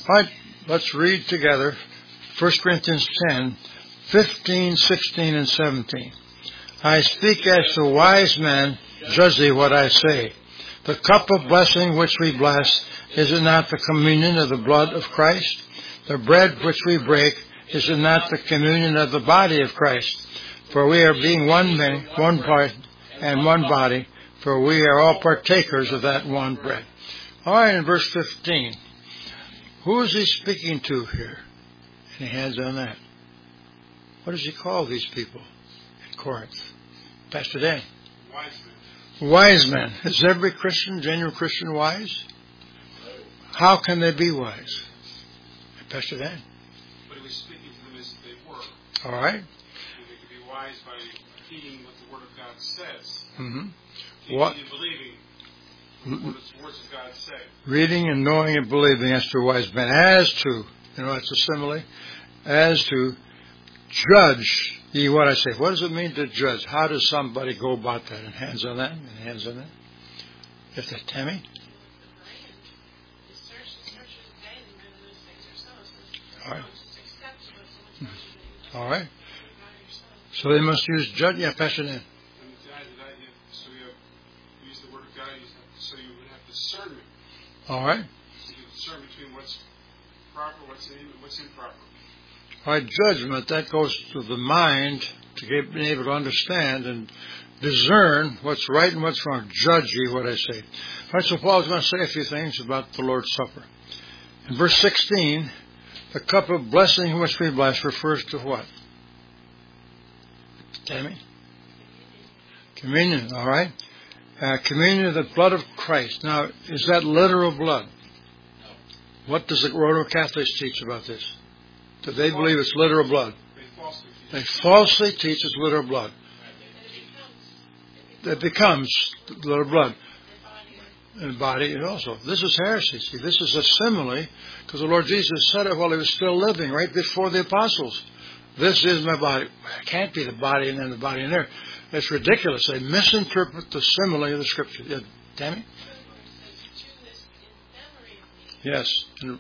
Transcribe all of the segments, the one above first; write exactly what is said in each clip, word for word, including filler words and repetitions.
All right, let's read together First Corinthians ten, fifteen, sixteen, and seventeen. I speak as to wise men, judge thee what I say. The cup of blessing which we bless, is it not the communion of the blood of Christ? The bread which we break, is it not the communion of the body of Christ? For we are being one man, one part, and one body, for we are all partakers of that one bread. All right, in verse fifteen, who is he speaking to here? Any hands on that? What does he call these people in Corinth? Pastor Dan. Wise men. Wise men. Is every Christian, genuine Christian, wise? How can they be wise? Pastor Dan. But he was speaking to them as they were. All right. And they could be wise by heeding what the Word of God says. Mm-hmm. Heeding What? and believing what the words of God say. Reading and knowing and believing as to wise men. As to, you know, that's a simile. As to judge ye what I say. What does it mean to judge? How does somebody go about that? And hands on that? And hands on that? If that, Tammy? All right. All right. So they must use judge. Yeah, Pastor Dan. So you have, use the Word of God, you have, so you would have discernment. All right. You can discern between what's proper, what's in, what's improper. All right, judgment, that goes to the mind to get, being able to understand and discern what's right and what's wrong. Judge ye what I say. All right, so Paul's going to say a few things about the Lord's Supper. In verse sixteen, the cup of blessing which we bless refers to what? Tammy? Communion, all right. Uh, communion of the blood of Christ. Now, is that literal blood? No. What does the Roman Catholics teach about this? Do they believe it's literal blood? They falsely teach it's literal blood. It becomes literal blood. And body also. This is heresy. See, this is a simile because the Lord Jesus said it while he was still living, right before the apostles. This is my body. It can't be the body and then the body in there. It's ridiculous. They misinterpret the simile of the Scripture. Yeah, Tammy? Yes. And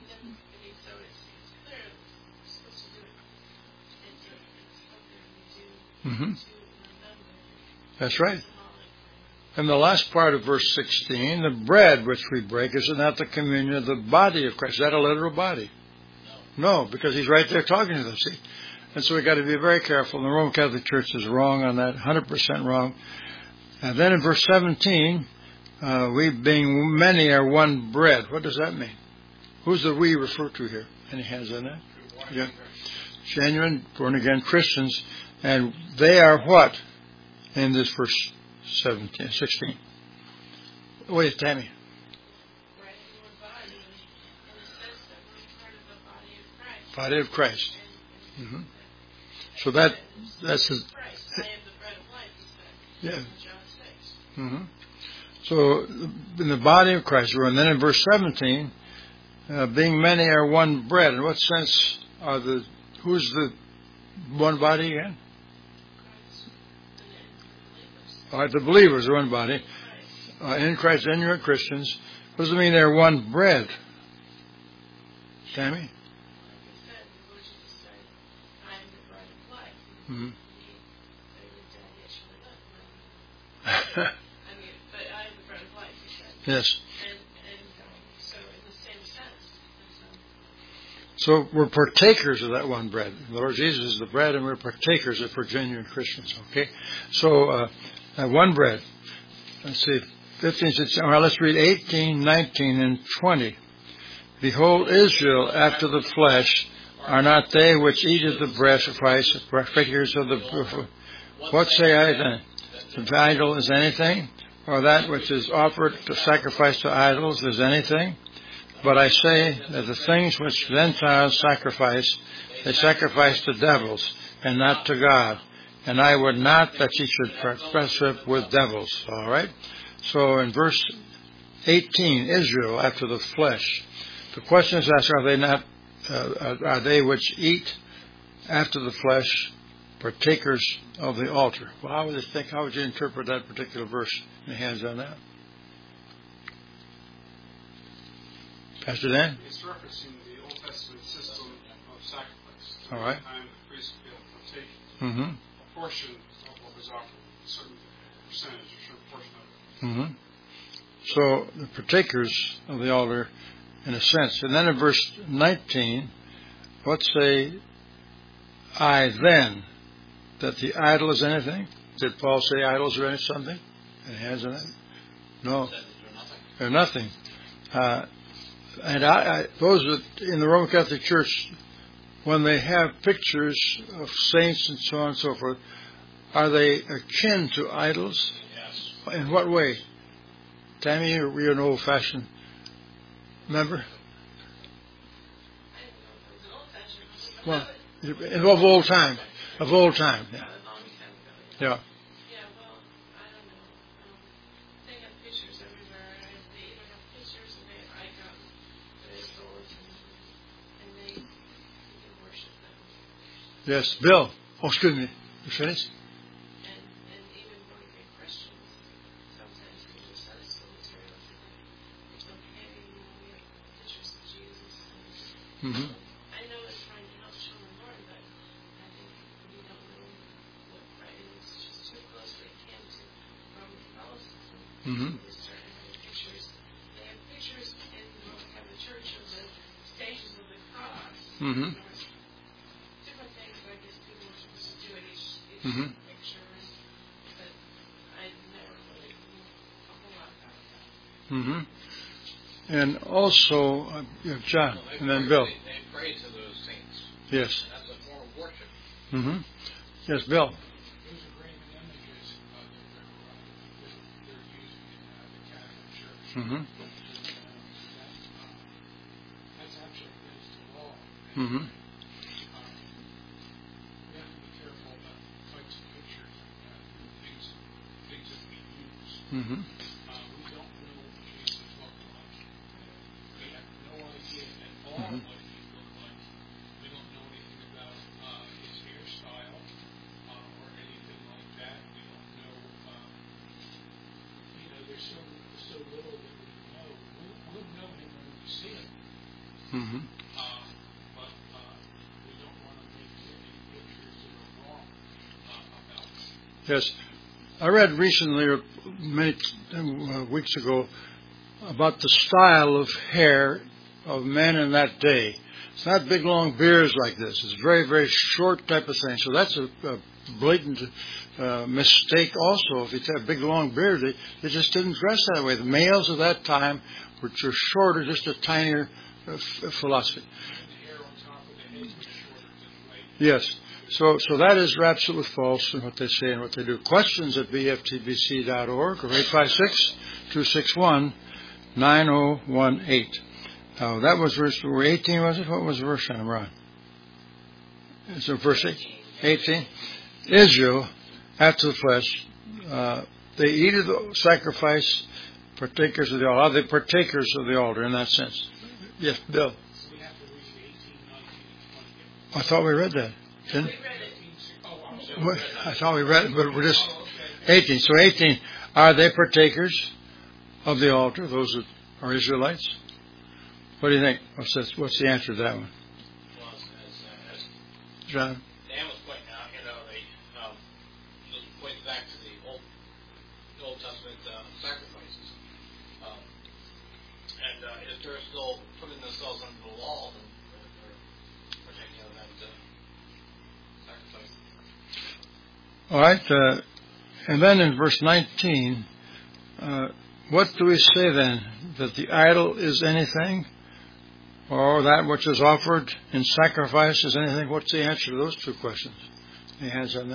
Mm-hmm. That's right. And the last part of verse sixteen, the bread which we break, is it not the communion of the body of Christ? Is that a literal body? No, because he's right there talking to them, see? And so we've got to be very careful. The Roman Catholic Church is wrong on that, one hundred percent wrong. And then in verse seventeen, uh, we being many are one bread. What does that mean? Who's the we refer to here? Any hands on that? Yeah. Genuine, born-again Christians. And they are what in this verse seventeen, sixteen? Wait, Tammy. Body of Christ. Mm-hmm. So that that's his. Yeah. Mm-hmm. So in the body of Christ, and then in verse seventeen, uh, being many are one bread. In what sense are the? Who's the one body again? All right, the believers are one body. Uh, in Christ, and you're Christians. What does it mean they're one bread? Tammy? Mm-hmm. Yes. So we're partakers of that one bread. The Lord Jesus is the bread, and we're partakers of it for genuine Christians. Okay? So, uh, uh, one bread. Let's see. fifteen, sixteen. Well, let's read eighteen, nineteen, and twenty. Behold, Israel after the flesh are not they which eat of the bread sacrifice, partakers of the. What say I then? The idol is anything, or that which is offered to sacrifice to idols is anything? But I say that the things which Gentiles sacrifice, they sacrifice to devils, and not to God. And I would not that ye should fellowship with devils. All right? So in verse eighteen, Israel after the flesh. The question is asked, are they not, uh, are they which eat after the flesh partakers of the altar? Well, how would you think, how would you interpret that particular verse? Any hands on that? Pastor Dan? It's referencing the Old Testament system of sacrifice. All right. Every time the priest would be able to take Mm-hmm. a portion of what was offered, a certain percentage, a certain portion of it. Mm-hmm. So the partakers of the altar, in a sense. And then in verse nineteen, what say I then that the idol is anything? Did Paul say idols are something? And he has anything? No. They're nothing. Uh, and I, I, those that in the Roman Catholic Church, when they have pictures of saints and so on and so forth, are they akin to idols? Yes. In what way? Tammy, you're an old-fashioned member? Well, of old time. Of old time, yeah. Yeah. Yeah, well, I don't know. Um, they have pictures everywhere. They either have pictures or they have icons that are sold, and, and they you can worship them. Yes, Bill. Oh, excuse me. You finished? And and even born again Christians, sometimes they just have some materials that they, it's okay. You know, we have pictures of Jesus. And, Mm-hmm. I know they're trying to help show the Lord, but I think we don't know what right is. It's just too closely akin to Roman Catholicism. Mm-hmm. They start having pictures. They have pictures in the Roman Catholic Church of the stations of the cross. Mm-hmm. Different things I guess people are supposed to do at each, each Mm-hmm. picture, but I never really knew a whole lot about that. Mm-hmm. And also, uh, you have John, Well, and then pray, Bill. They, they pray to those saints. Yes. And that's a form of worship. Mm-hmm. Yes, Bill. Those are graven images uh, that they're, uh, that they're using in uh, the Catholic Church. Mm-hmm. And, uh, that, uh, that's actually against the law. And, Mm-hmm. um, we have to be careful about the types of pictures and uh, things, things that we use. Mm-hmm. Uh, we don't know what Jesus looked like. We have no idea at all Mhm. what he looked like. We don't know anything about uh, his hairstyle uh, or anything like that. We don't know, uh, you know, there's so so little that we know. We'll, we'll know him when we see him, Mm-hmm. uh, but uh, we don't want to make any pictures that are wrong uh, about him. Yes. I read recently, or many uh, weeks ago, about the style of hair of men in that day. It's not big, long beards like this. It's very, very short type of thing. So that's a, a blatant uh, mistake also. If you have big, long beard, they, they just didn't dress that way. The males of that time, which are shorter, just a tinier uh, f- philosophy. And the hair on top of the head was shorter than the right. Yes. So so that is absolutely false in what they say and what they do. Questions at b f t b c dot org or eight five six, two six one, nine zero one eight. Uh, that was verse eighteen, was it? What was the verse I'm on? Is it verse eighteen? Israel, after the flesh, uh, they eat of the sacrifice, partakers of the altar. Are they partakers of the altar in that sense? Yes, Bill. So we have to read eighteen, nineteen, and twenty. I thought we read that. Didn't? We read it. Oh, I'm sorry. Well, I thought we read it, but we're just Oh, okay. eighteen. So eighteen, are they partakers of the altar, those that are Israelites? What do you think? What's, this, what's the answer to that one? Well, as, as, as John? Dan was pointing out, you know, they um, point back to the Old, the Old Testament uh, sacrifices. Um, and uh, if they're still putting themselves under the law, then they're, they're partaking of that uh, sacrifice. All right. Uh, and then in verse nineteen, uh, what do we say then? That the idol is anything? Or that which is offered in sacrifice is anything? What's the answer to those two questions? Any hands on that?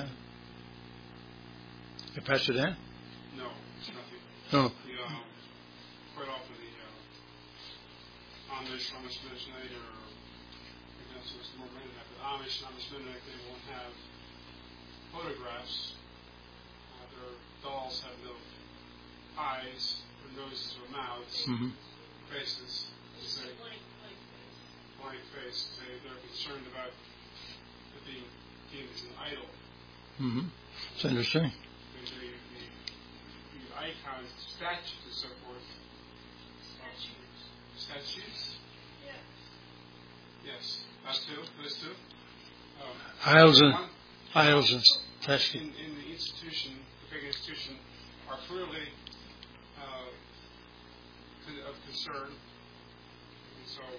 You pass it in? No, it's nothing. No. The, um, quite often the uh, Amish, Amish Mennonite, or maybe that's what's more Mennonite, but Amish and Amish Mennonite, they will have photographs. Uh, their dolls have no eyes, or noses, or mouths, Mm-hmm. faces. Just They a blank, blank face. blank face. They, they're concerned about it being deemed as an idol. Mm-hmm. It's interesting. The, the, the, the icons, statues, and so forth. Statues. statutes? Yes. Yes. That's two. Those two. Um, Idols and one, idols and in, statutes. in the institution, the pagan institution, are clearly uh, con- of concern. And so,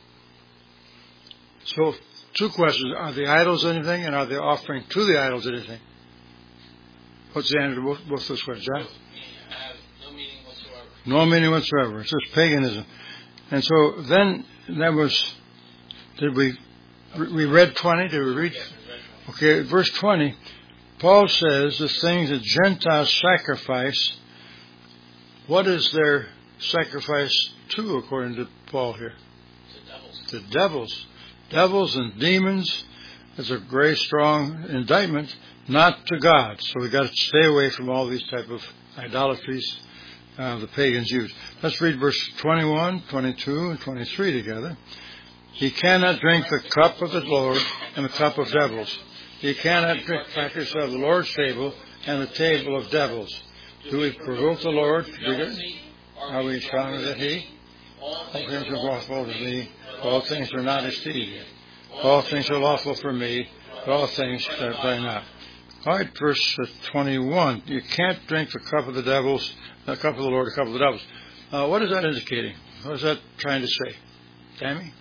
So, two questions: are the idols anything, and are they offering to the idols anything? What's the answer to both, both those questions, John? I have no meaning whatsoever. No meaning whatsoever. It's just paganism. And so then that was. Did we? We read twenty. Did we read? Yes, exactly. Okay, verse twenty. Paul says the things that Gentiles sacrifice. What is their sacrifice to, according to Paul here? The devils. The devils. Devils and demons. It's a very strong indictment, not to God. So we've got to stay away from all these type of idolatries uh, the pagans use. Let's read verse twenty-one, twenty-two, and twenty-three together. He cannot drink the cup of the Lord and the cup of devils. He cannot drink practice of the Lord's table and the table of devils. Do we provoke the Lord? Are we stronger than He? All things are lawful to me. All things are not esteemed. All things are lawful for me, but all things are not. All right, verse twenty-one. You can't drink the cup of the devils, the cup of the Lord, the cup of the devils. Uh, what is that indicating? What is that trying to say? Tammy?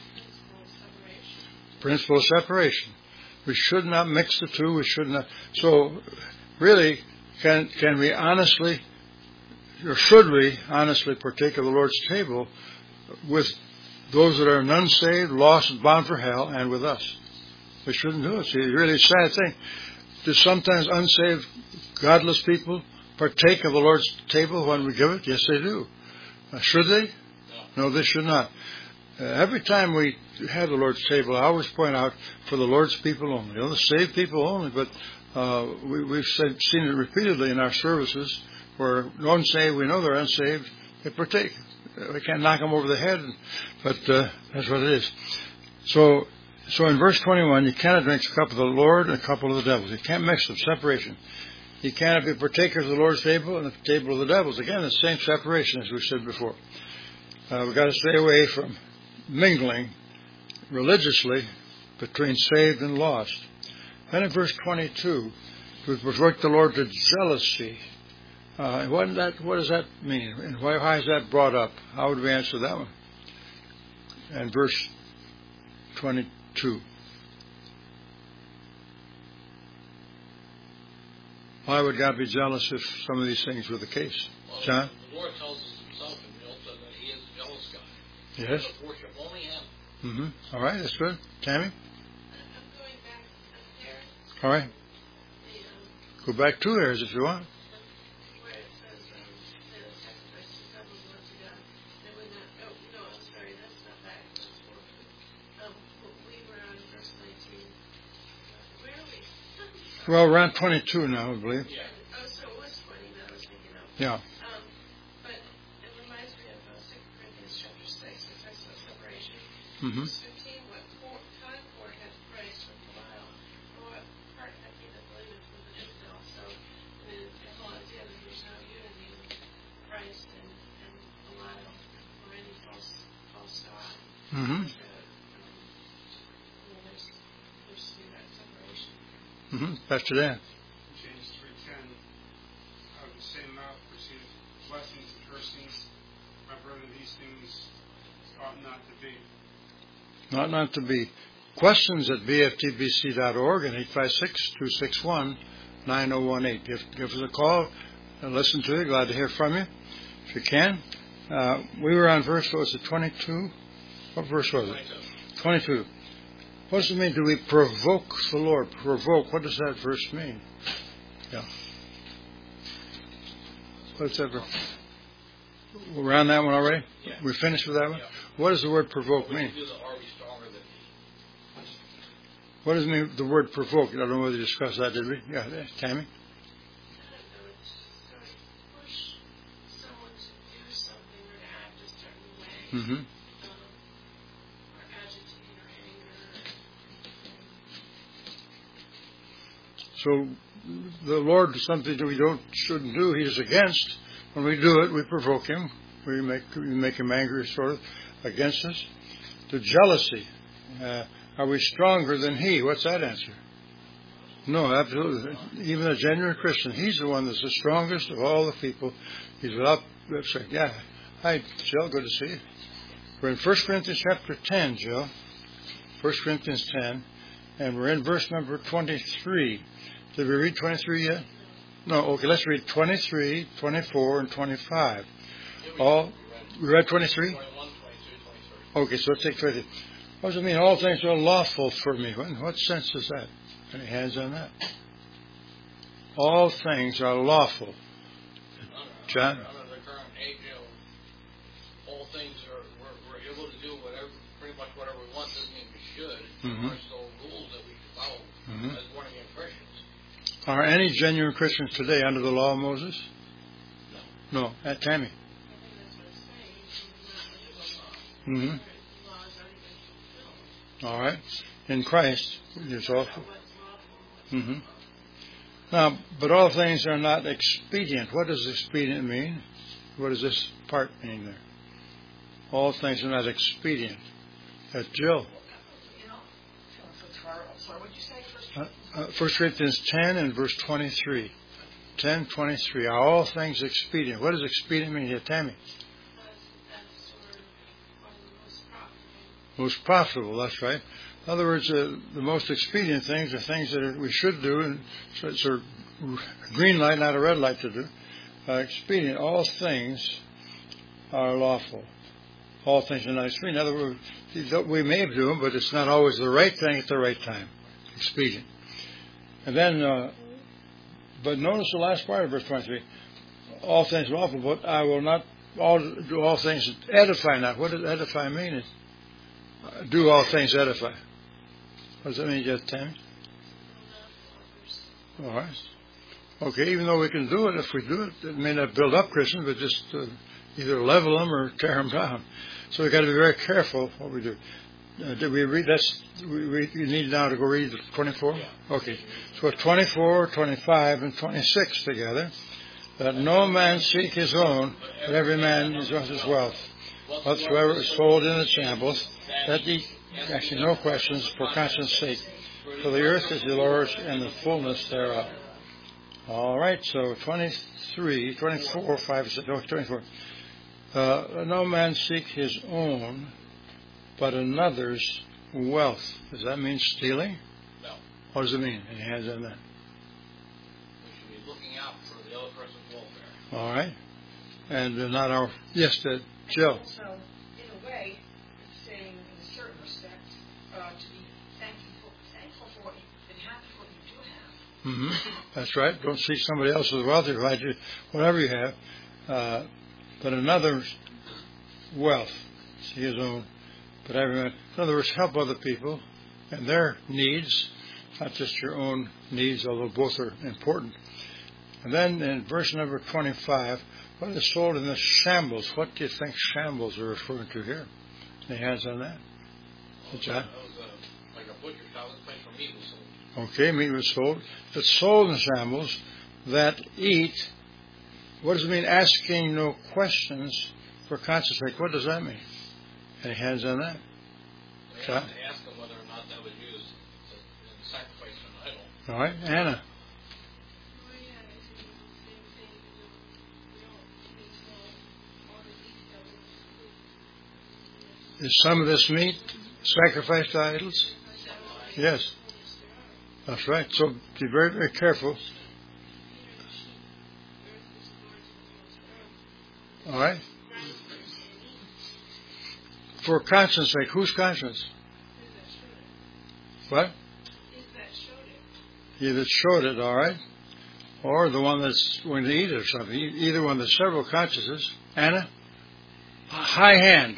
Principle of separation. We should not mix the two. We should not. So, really, can can we honestly, or should we honestly partake of the Lord's table with those that are unsaved, lost, and bound for hell, and with us? We shouldn't do it. See, it's a really sad thing. Do sometimes unsaved, godless people partake of the Lord's table when we give it? Yes, they do. Uh, should they? No, they should not. Uh, every time we have the Lord's table, I always point out for the Lord's people only. You know, the saved people only, but uh, we, we've said, seen it repeatedly in our services where unsaved, we know they're unsaved, they partake. We can't knock them over the head, but uh, that's what it is. So, so in verse twenty-one, you cannot drink a cup of the Lord and a cup of the devils. You can't mix them, separation. You cannot be partakers of the Lord's table and the table of the devils. Again, the same separation as we said before. Uh, we've got to stay away from mingling religiously between saved and lost. Then in verse twenty-two, we provoke the Lord to jealousy. Uh, what, that, what does that mean? And why, why is that brought up? How would we answer that one? And verse twenty-two. Why would God be jealous if some of these things were the case? Well, John? The Lord tells us himself in the Old Testament that He is a jealous God. Yes. We worship only Him. Mm-hmm. All right, that's good. Tammy? I'm going back up there. All right. The, um, Go back two hairs if you want. where it says um, the sacrifice to devils was to God. They would not. Oh no, I'm sorry. That's not back. That's forward. Um, we were on verse nineteen. Where are we? Well, we're on twenty-two now, I believe. Yeah. Oh, so it was twenty that I was thinking of. Yeah. Um, but it reminds me of uh, Second Corinthians chapter six. It talks about separation. Mm-hmm. Verse fifteen. What for, concord hath Christ with Belial, or what part hath he that believeth with an infidel? So the, the whole idea that there's no unity with Christ and, and Belial or any false false god. Mm-hmm. So, um, you know, there's there's to be that separation. Mm-hmm. Pastor Dan. James three ten, out of the same mouth proceeded blessings and cursings. My brethren, these things ought not to be. Not not to be. Questions at b f t b c dot org and eight five six, two six one, nine zero one eight. Give, give us a call and listen to it. Glad to hear from you if you can. Uh, we were on verse, what was it, twenty-two? What verse was it? twenty-two. What does it mean? Do we provoke the Lord? Provoke. What does that verse mean? Yeah. What's that verse? We're on that one already? Yeah. We finished with that one? Yeah. What does the word provoke We mean? can do the are we stronger than He? What does it mean, the word provoke? I don't know whether we discussed that, did we? Yeah, Tammy? I don't know. It's just sort of push someone to do something or to act a certain way. Mm-hmm. Um, or agitate or anger. So the Lord is something that we don't shouldn't do. He's against. When we do it, we provoke Him. We make we make him angry, sort of, against us. To jealousy. Uh, are we stronger than he? What's that answer? No, absolutely. Even a genuine Christian, he's the one that's the strongest of all the people. He's without. Yeah. Hi, Jill. Good to see you. We're in First Corinthians chapter ten, Jill. First Corinthians ten, and we're in verse number twenty-three. Did we read twenty-three yet? No. Okay. Let's read twenty-three, twenty-four, and twenty-five. All. We read twenty-three. Okay. So let's take twenty. What does it mean? All things are lawful for me. What, what sense is that? Any hands on that? All things are lawful. John? Under the current age, you know, all things are, we're, we're able to do whatever, pretty much whatever we want. Doesn't mean we should. Mm-hmm. There's still rules that we should follow Mm-hmm. as born again Christians. Are any genuine Christians today under the law of Moses? No. No. At Tammy? I think that's what it's saying. It's not under the law. Mm-hmm. The law has already been fulfilled. All right. In Christ, it's all. What's lawful? Mm-hmm. Now, but all things are not expedient. What does expedient mean? What does this part mean there? All things are not expedient. That's Jill. You know, sorry, what did you say first? Uh, uh, First Corinthians ten and verse twenty-three. ten, twenty-three. Are all things expedient? What does expedient mean here, Tammy? That's, that's sort of one of the most profitable. Most profitable, that's right. In other words, uh, the most expedient things are things that are, we should do, and so it's a green light, not a red light to do. Uh, expedient, all things are lawful. All things are not expedient. In other words, we may do them, but it's not always the right thing at the right time. Expedient. And then, uh, but notice the last part of verse twenty-three. All things are lawful, but I will not all, do all things edify not. What does edify mean? It, uh, do all things edify. What does that mean, just Tammy? All right. Okay, even though we can do it, if we do it, it may not build up Christians, but just uh, either level them or tear them down. So we've got to be very careful what we do. Uh, did we read that? We, we you need now to go read twenty-four? Okay. So twenty-four, twenty-five, and twenty-six together. That no man seek his own, but every man is of his wealth. Whatsoever is sold in the shambles, that he, actually no questions, for conscience sake. For the earth is the Lord's and the fullness thereof. All right, so twenty-three, twenty-four, five, no, twenty-four. Uh, no man seek his own, but another's wealth. Does that mean stealing? No. What does it mean? Any hands on that? We should be looking out for the other person's welfare. All right. And uh, not our... Yes, uh, Jill. So, in a way, it's saying, in a certain respect, uh, to be thankful, thankful for what you, and happy for what you do have. Mm-hmm. That's right. Don't seek somebody else's wealth. Provide you whatever you have. Uh, but another's wealth. See his own. But everyone, in other words, help other people and their needs, not just your own needs, although both are important. And then in verse number twenty-five, what is sold in the shambles? What do you think shambles are referring to here? Any hands on that? Well, John? that was uh, like a butcher shop, a place where meat was sold. Okay, meat was sold. If it's sold in shambles that eat, what does it mean asking no questions for conscience sake? What does that mean? Any hands on that? They have to ask them whether or not that was used to, in sacrifice to an idol. All right, Anna. Oh, yeah, it's the same thing. We don't be told all the details of the food. Is some of this meat sacrificed to idols? Yes. That's right. So be very, very careful. All right. For conscience sake, whose conscience? What? He that showed it, all right. Or the one that's going to eat it or something. Either one. There's several consciences. Anna? High hand.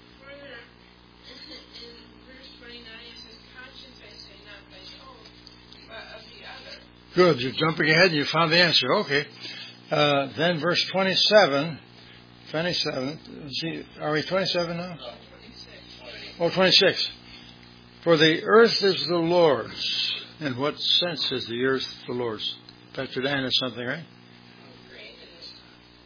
Good. You're jumping ahead and you found the answer. Okay. Uh, then verse twenty-seven. twenty-seven. See, are we twenty-seven now? Oh, twenty-six. For the earth is the Lord's. In what sense is the earth the Lord's? Pastor Dan is something, right?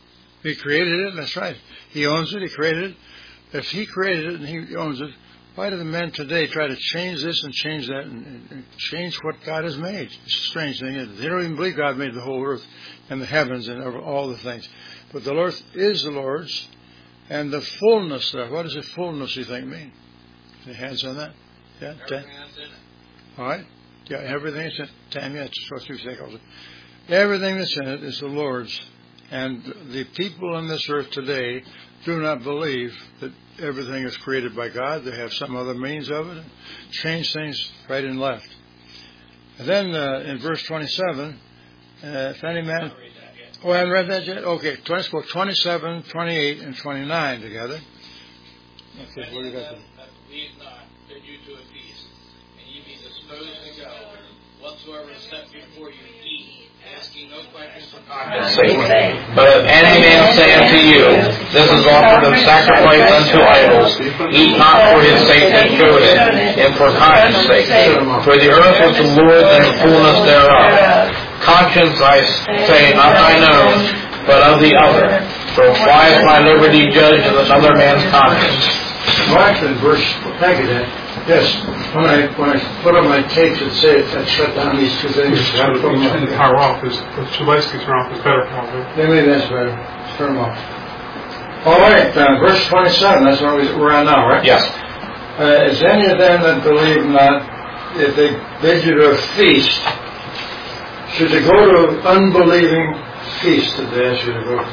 He created it, that's right. He owns it, he created it. If he created it and he owns it, why do the men today try to change this and change that and, and change what God has made? It's a strange thing. They don't even believe God made the whole earth and the heavens and all the things. But the earth is the Lord's, and the fullness there. What does the fullness, you think, mean? Any hands on that? Yeah, Everything that's in it. all right. Yeah, everything that's in it. Tammy, that's what you think also. Everything that's in it is the Lord's. And the people on this earth today do not believe that everything is created by God. They have some other means of it and change things right and left. And then uh, in verse twenty-seven, uh, if any man... Oh, I haven't read that yet? Okay, twenty-seven, twenty-eight, and twenty-nine together. Okay, what do you got there? Leave not, bid you to a feast, and ye be disposed to go. Whatsoever is set before you, eat, asking no questions for conscience sake. But if any man say unto you, this is offered of sacrifice unto idols, eat not for his sake that showed it, and for conscience sake. For the earth is the Lord's and the fullness thereof. Conscience, I say, not thine own, but of the other. For why is my liberty judged in another man's conscience? Well, actually, verse, thank you, Dan. Yes, when I when I put on my tapes, it said I shut down these two things. Turn the power off. Is, the lights can turn off. Is better. Probably. Yeah, maybe that's better. Turn them off. All right, uh, verse twenty-seven. That's where we're at now, right? Yes. Uh, is any of them that believe not, if they bid you to a feast, should they go to unbelieving feast that they ask you to go to?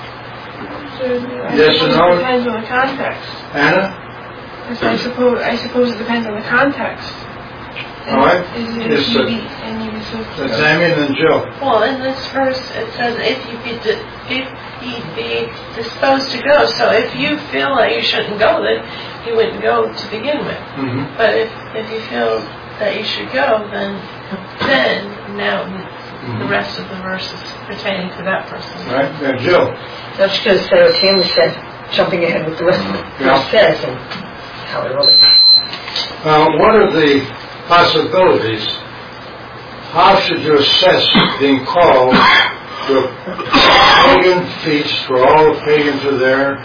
I Yes suppose or no? It depends on the context. Anna? Yes, I suppose I suppose it depends on the context. And All right. Is it Yes, if sir. you be and you be so That's Tammy and then Jill. Well, in this verse it says if you be di- if ye be disposed to go. So if you feel that you shouldn't go, then you wouldn't go to begin with. Mm-hmm. But if if you feel that you should go, then then now mm-hmm. the rest of the verse is pertaining to that person. All right. Now, Jill. I was just going to say what Tammy said, jumping ahead with the rest of the Yeah. verse says and how it really. Uh, what are the possibilities? How should you assess being called to a pagan feast where all the pagans are there,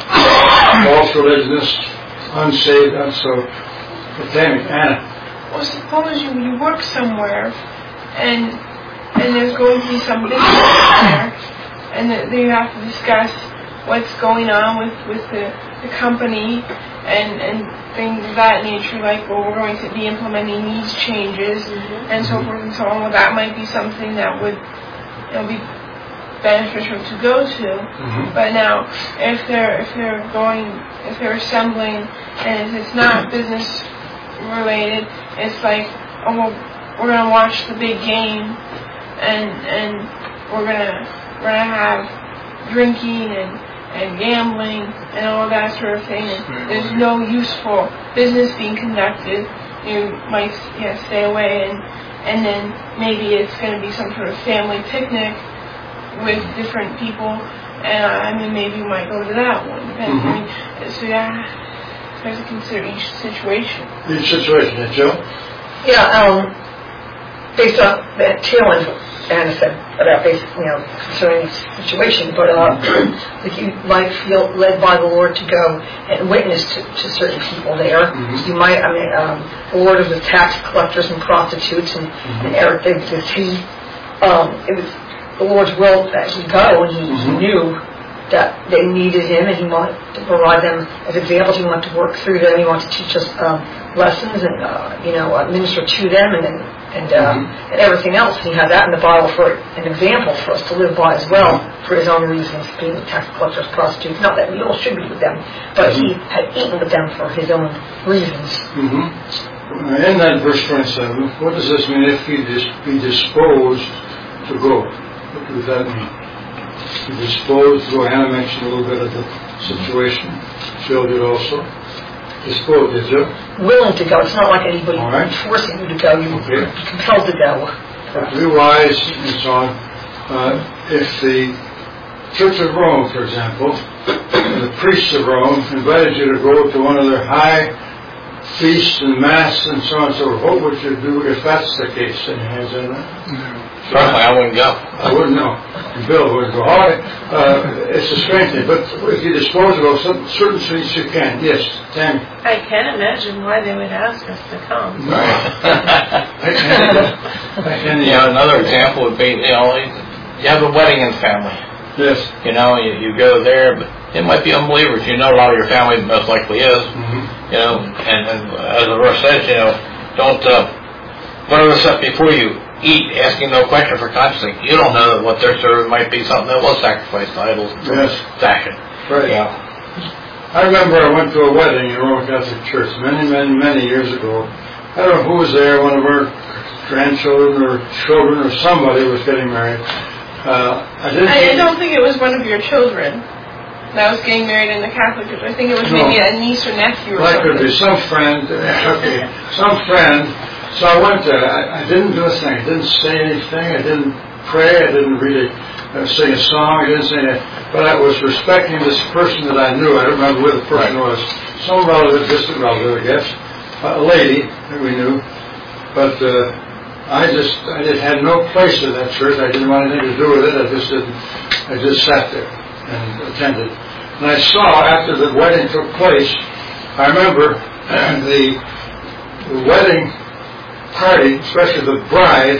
false religionists, unsaved, and so. Tammy, Anna. Well, suppose you, you work somewhere, and and there's going to be some business there, and that you have to discuss what's going on with, with the, the company and, and things of that nature, like, well, we're going to be implementing these changes, mm-hmm. and so forth and so on. Well, that might be something that would, you know, be beneficial to go to. Mm-hmm. But now, if they're if they're going, if they're assembling, and it's not business related, it's like, oh, well, we're gonna watch the big game, and and we're gonna we're gonna have drinking and, and gambling and all that sort of thing, and there's no useful business being conducted. You might yeah, stay away, and and then maybe it's going to be some sort of family picnic with different people, and I mean maybe you might go to that one. Depends. Mm-hmm. I mean, so yeah, you have to consider each situation. Each situation, yeah, Joe? Yeah, um, based on that tail end, Anna said about basically, you know, concerning each situation, but uh, if you might feel led by the Lord to go and witness to, to certain people there, mm-hmm. you might, I mean, um, the Lord of the tax collectors and prostitutes, and, mm-hmm. and Eric, they, he, um, it was the Lord's will that he go, and he, mm-hmm. he knew that they needed him, and he wanted to provide them as examples. He wanted to work through them. He wanted to teach us um, lessons and uh, you know uh, minister to them, and and and, uh, mm-hmm. and everything else. He had that in the Bible for an example for us to live by as well, for his own reasons, being tax collectors, prostitutes. Not that we all should be with them, but mm-hmm. he had eaten with them for his own reasons. Mm-hmm. In that verse twenty-seven, what does this mean? If he dis- be disposed to go, what does that mean? Be disposed to go. Hannah mentioned a little bit of the situation. Jill did also. Disposed, did you? Willing to go. It's not like anybody right. forcing you to go. You're okay. compelled to go. To be wise and so on. Uh, if the Church of Rome, for example, and the priests of Rome invited you to go to one of their high feasts and mass and so on and so forth. What would you do if that's the case? Any hands on that? Certainly, I wouldn't go. I wouldn't know. Bill wouldn't go. All right. Uh, it's a strange thing, but if you dispose of some, certain things, you can. Yes, Tammy. I can't imagine why they would ask us to come. No. I can't. I can't. You know, another example would be, you know, you have a wedding in the family. Yes. You know, you, you go there, but it might be unbelievers. You know, a lot of your family most likely is. Mm-hmm. You know, and, and as the verse says, you know, don't uh, whatever stuff before you eat, asking no question for conscience sake. You don't know that what they're serving might be something that was sacrificed to idols from yes. fashion. Right. Yeah. I remember I went to a wedding in Roman Catholic Church many, many, many years ago. I don't know who was there. One of our grandchildren or children or somebody was getting married. Uh, I didn't. I, I don't think it was one of your children that was getting married in the Catholic Church. I think it was no. maybe a niece or nephew or well, something. It could be some friend. Okay, some friend. So I went there. I, I didn't do a thing. I didn't say anything. I didn't pray. I didn't really uh, sing a song. I didn't say anything. But I was respecting this person that I knew. I don't remember who the person was. Some relative, distant relative, I guess. A lady that we knew. But uh, I just, I just had no place in that church. I didn't want anything to do with it. I just didn't. I just sat there and attended. And I saw after the wedding took place, I remember the, the wedding party, especially the bride,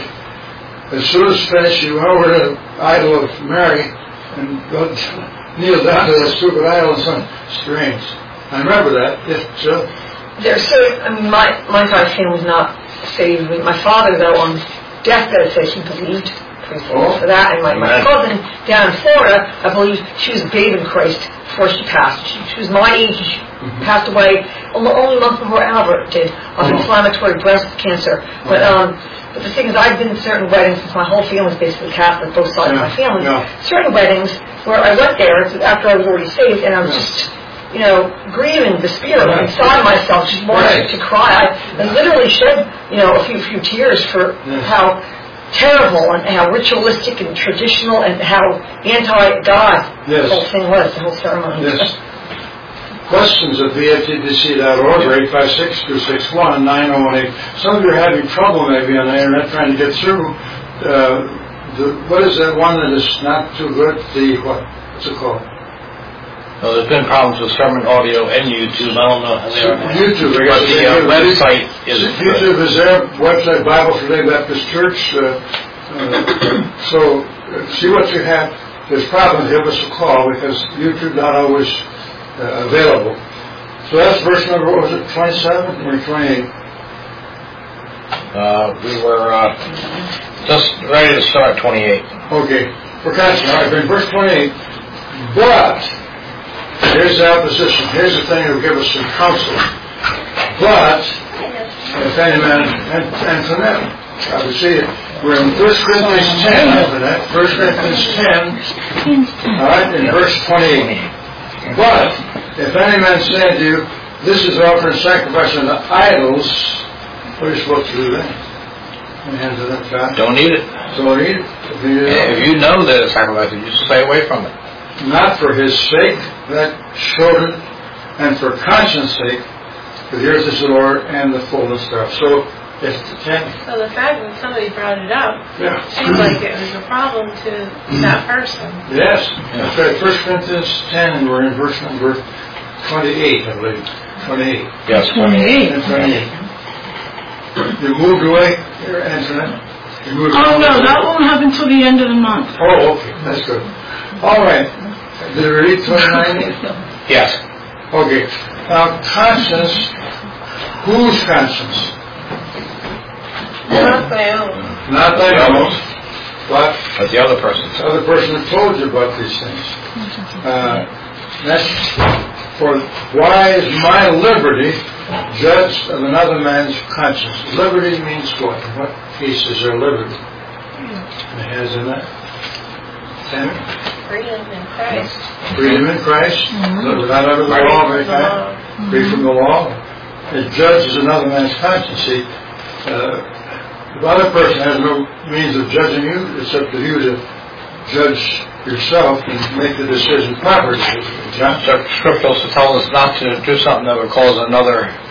as soon as finished, she went over to the idol of Mary and kneeled down to that stupid idol and said, strange. I remember that. Yes, Jill? There's so, I mean, my, my side of the family was not saved. My father, though, on deathbed said he believed. Praise the Lord for that. And my, my cousin down in Florida, I believe she was a babe in Christ before she passed. She, she was my age. She mm-hmm. passed away only a month before Albert did of oh. inflammatory breast cancer. Oh. But um, but the thing is, I've been to certain weddings since my whole family is basically Catholic, both sides yeah. of my family. Yeah. Certain weddings where I went there after I was already saved, and I was yeah. just, you know, grieving despair right. inside myself, just wanting right. to cry. I, I literally shed, you know, a few few tears for yes. how terrible and how ritualistic and traditional and how anti-God yes. the whole thing was, the whole ceremony. Yes. Questions at v f t b c dot org or eight five six, two six one, nine zero one eight. Some of you are having trouble maybe on the internet trying to get through. Uh, the, what is that one that is not too good? The what? What's it called? Well, there's been problems with sermon audio and YouTube. I don't know how they are. YouTube, I guess. But the uh, website is... YouTube is their website, Bible for Today Baptist Church. Uh, uh, so, uh, see what you have. If there's problems, give us a call because YouTube not always uh, available. So that's verse number, what was it, twenty-seven or twenty-eight? Uh, we were uh, just ready to start twenty-eight. Okay. We're catching. All right, in verse twenty-eight. But... here's the opposition. Here's the thing that will give us some counsel. But, if any man, and, and for them, I would see it. We're in First Corinthians ten, after that. First Corinthians ten, all right, in verse twenty-eight. But, if any man say to you, this is offered sacrifice unto idols, what are you supposed to do then? Any hands on that fact? Don't eat it. Don't eat it. If you, yeah, if you know that it's sacrifice, you just stay away from it. Not for his sake that showed it, and for conscience sake, for yours is the Lord and the fullness thereof. So, if ten. So the fact that somebody brought it up yeah. seems like it was a problem to that person. Yes. That's right. First Corinthians ten, and we're in verse number twenty-eight, I believe. twenty-eight. Yes, twenty-eight. And twenty-eight. You moved away here, Antoinette? You moved oh, no, that won't happen until the end of the month. Oh, okay. That's good. All right. Did we read twenty-nine? Yes. Okay. Now, conscience, whose conscience? Not my own. Not thy own, but But the other person's. the other person that told you about these things. Uh, that's for why is my liberty judged of another man's conscience? Liberty means what? In what case is there liberty? And it has in that. Tammy? Freedom in Christ. Freedom in Christ. Mm-hmm. We're not under the Free law of any from the kind. law. Mm-hmm. Free from the law. It judges another man's conscience. See, uh, the other person has no means of judging you. It's up to you to judge yourself and make the decision properly. John, Scripture also tells us not to do something that would cause another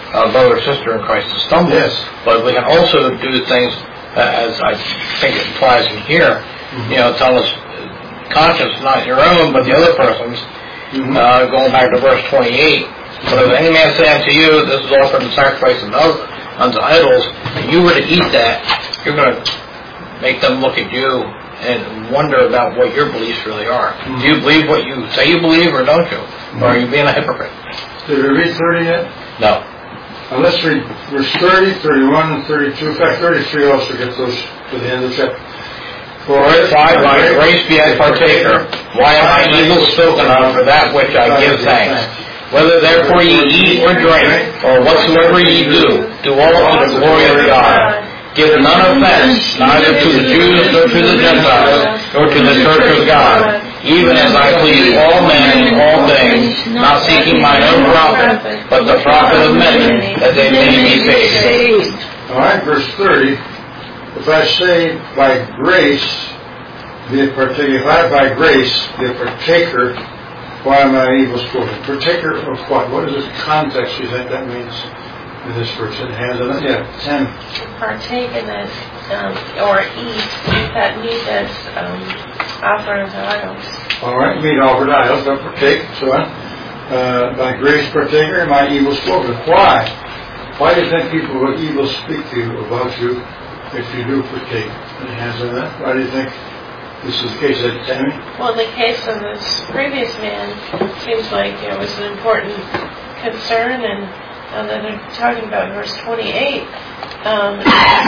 uh, brother or sister in Christ to stumble. Yes. But we can also do things, uh, as I think it applies in here, mm-hmm. you know, tell us, conscience, not your own, but the other person's, mm-hmm. uh, going back to verse twenty-eight, but if any man say unto you, this is offered in sacrifice unto idols, and you were to eat that, you're going to make them look at you and wonder about what your beliefs really are. Mm-hmm. Do you believe what you say you believe, or don't you? Mm-hmm. Or are you being a hypocrite? Did we read thirty yet? No. Now let's read verse thirty, thirty-one, and thirty-two. In fact, thirty-three also gets those to the end of the chapter. For if I by grace be I partaker, why am I evil spoken of for that which I give thanks? Whether therefore ye eat or drink, or whatsoever ye do, do all to the glory of God. Give none offense, neither to the Jews, nor to the Gentiles, nor to the church of God, even as I please all men in all things, not seeking mine own profit, but the profit of many, that they may be saved. All right, verse thirty. If I say by grace, be a partaker, if I by grace be a partaker, why am I evil spoken? Partaker of what? What is the context you think that means in this verse? It has it. Yeah, ten. Partake in this, um, or eat that meat that's um, offered to idols. All right, meat offered to idols, but partake, so on. Uh, by grace partaker, am I evil spoken? Why? Why do you think people will evil speak to you about you if you do partake? Any hands on that? Why do you think this is the case of Tammy? Well, in the case of this previous man, it seems like it was an important concern, and uh, then they're talking about verse twenty-eight. Um,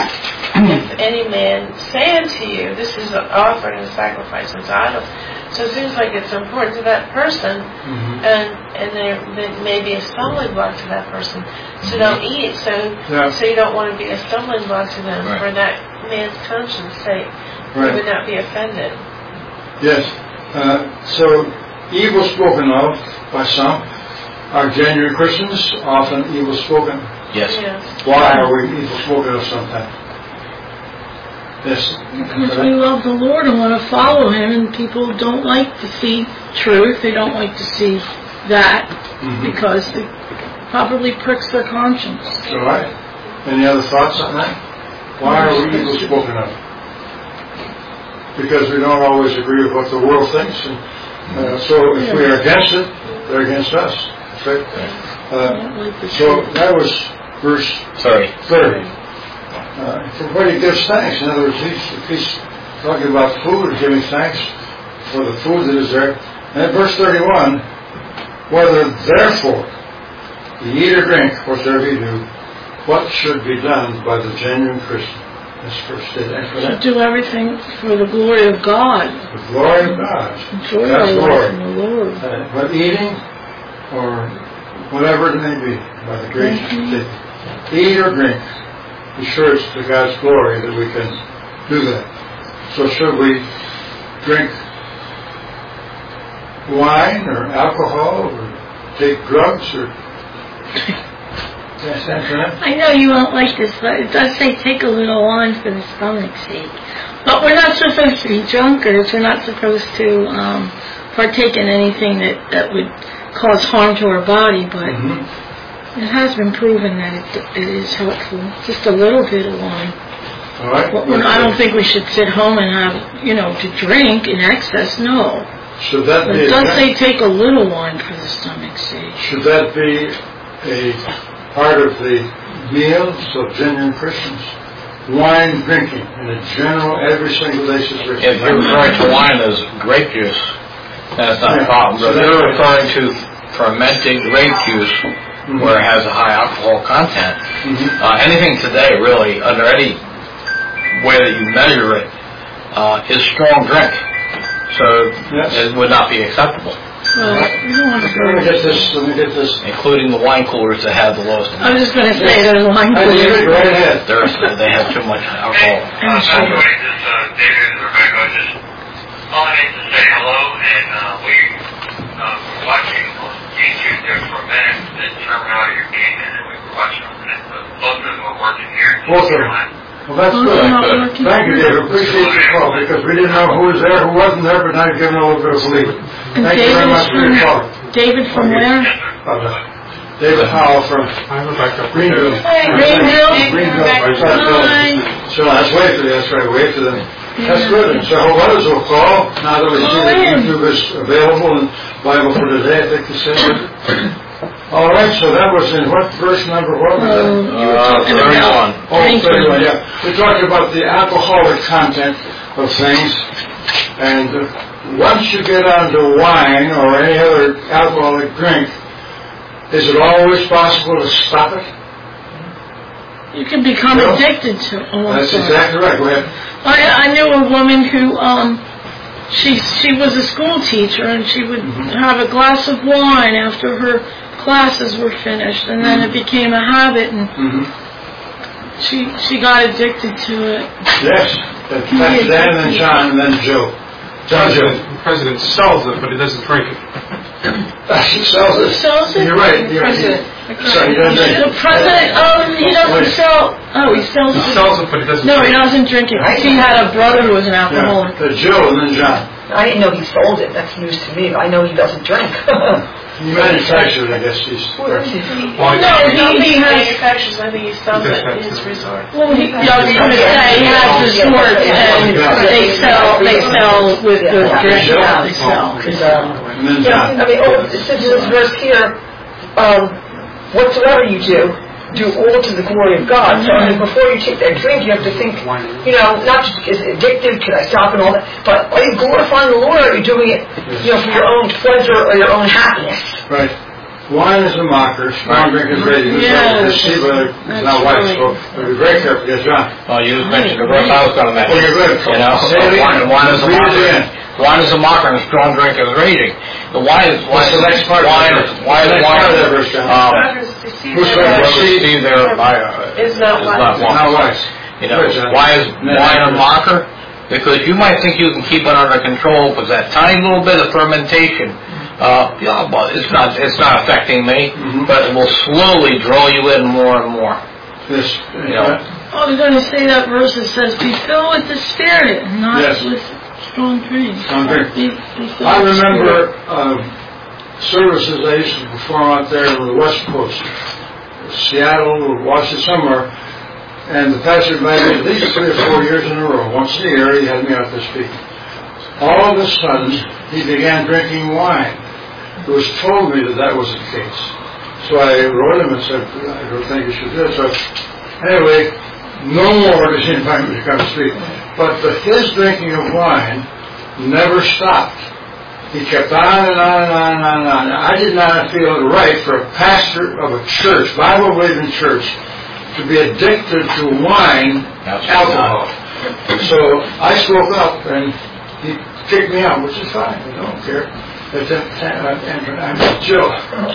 if any man say unto you, this is an offering and sacrifice unto idols. So it seems like it's important to that person, mm-hmm. and and there, there may be a stumbling block to that person. So don't eat. So yeah. so you don't want to be a stumbling block to them right. for that man's conscience sake. Right. He would not be offended. Yes. Uh, so evil spoken of by some are genuine Christians, often evil spoken. Yes. yes. Why are we evil spoken of sometimes? Yes. Because we love the Lord and want to follow Him, and people don't like to see truth. They don't like to see that mm-hmm. because it probably pricks their conscience. All right. Any other thoughts on that? Why are we evil spoken of? Because we don't always agree with what the world thinks, and uh, so if yeah. we are against it, they're against us. Right? Uh, so that was verse Sorry. thirty. Uh, for what he gives thanks. In other words, he's, he's talking about food, giving thanks for the food that is there. And in verse thirty-one, whether therefore ye eat or drink, whatsoever you do, what should be done by the genuine Christian? That's first statement. We should do everything for the glory of God. The glory of God. Enjoy our life in the Lord. Uh, but eating, or whatever it may be, by the grace of God, eat or drink, be sure it's to God's glory that we can do that. So should we drink wine or alcohol or take drugs or... I know you won't like this, but it does say take a little wine for the stomach's sake. But we're not supposed to be drunkards. We're not supposed to um, partake in anything that, that would cause harm to our body, but mm-hmm. it has been proven that it, it is helpful. Just a little bit of wine. All right. Well, I don't think we should sit home and have, you know, to drink in excess, no. Should that but be it does say take a little wine for the stomach's sake. Should that be a part of the meals of genuine Christians? Wine drinking in a general, every single day situation. If you're referring to wine as grape juice, that's not yeah. a problem. But if you're referring to fermented grape juice, mm-hmm. where it has a high alcohol content, mm-hmm. uh, anything today, really, under any way that you measure it, uh, is strong drink. So yes. it would not be acceptable. Well, we don't want to let me get this. Let me get this. Including the wine coolers that have the lowest. I was just going to say those wine coolers. Go right ahead. They have too much alcohol. Uh, by the way, this is uh, David and Rebecca. Just calling in to say hello, and uh, we uh, were watching on YouTube there for a minute the terminology you're getting, and we were watching on that. But both of them are working here in North Carolina. Well, that's good. good. Thank you, David. Appreciate the call because we didn't know who was there, who wasn't there, but now you've given a little bit of belief. And Thank David you very much for your call. David from where? Bye-bye. David Howell from I have a backup. Greenville. Hey, Greenville. Greenville. Greenville. Hi. So let's wait for this. That's right. Wait for them. That's good. And so what is we'll call now that we see that YouTube is available and Bible for today? I think the same. All right. So that was in what verse number? What was that? Uh, thirty-one. Oh, thirty-one. Yeah. We talked about the alcoholic content of things, and uh, once you get onto wine or any other alcoholic drink, is it always possible to stop it? You can become No. addicted to it. Oh, That's sorry. exactly right. Go ahead. I, I knew a woman who, um, she she was a school teacher, and she would have a glass of wine after her classes were finished, and then it became a habit, and Mm-hmm. she she got addicted to it. Yes. That's Dan and then John and then Joe. John Joe. The president sells it, but he doesn't drink it. He sells it. Sells it? You're right. You're President. right. Sorry, he doesn't drink The it. president, um, he doesn't sell. Oh, he sells He it. sells it, but he doesn't No, he drink it. doesn't drink it. He had a brother who was an alcoholic. Yeah. The Joe and then John. I didn't know he sold it. That's news to me. I know he doesn't drink. He manufactured it, I guess. He's. Well, No, he- he, he has. manufactures. I think he sells it in his resort. Well, he, I was going to say he has resorts, and they sell. They sell with the drink. Yeah, they sell. And then Yeah, John. I mean, oh, it says in this verse here, um, whatsoever you do, do all to the glory of God. So I mean, before you take that drink, you have to think, you know, not just is it addictive, can I stop and all that, but are you glorifying the Lord, or are you doing it, you know, for your own pleasure or your own happiness? Right. Wine is a mocker. Strong drink is ready. Yes. This is but it's not white, so be very careful. Yes, John. Well, you mentioned the verse I was going to mention. Oh, you're good. You know, Say it again. wine, wine is a Read it mocker. again. Wine is a mocker, and a strong drink is raging. The wine is What's the next part of wine. that is verse? wine. The is next part of that wine. verse, John. Um, Who's going to whoever see? see there by uh, Is not wise. not wise. Not wise. You know, Good, John. why is No, wine no, a no. mocker? Because you might think you can keep it under control because that tiny little bit of fermentation, uh, yeah, but it's not it's not affecting me, Mhm. but it will slowly draw you in more and more. This. You know. I was going to say that verse that says, "Be filled with the Spirit, not Yes. with strong drink." Strong drink. Be, be filled I with the remember uh, services I used to perform out there on the West Coast, Seattle or Washington, somewhere, and the pastor invited me at least three or four years in a row. Once a year, he had me out there speaking. All of a sudden, he began drinking wine. It was told me that that was the case. So I wrote him and said, I don't think you should do it. So anyway, no more does he invite me to come speak. But the, his drinking of wine never stopped. He kept on and on and on and on and on. I did not feel it right for a pastor of a church, Bible-believing church, to be addicted to wine, alcohol. So I spoke up and he kicked me out, which is fine. I don't care. But then, uh, I'm Joe.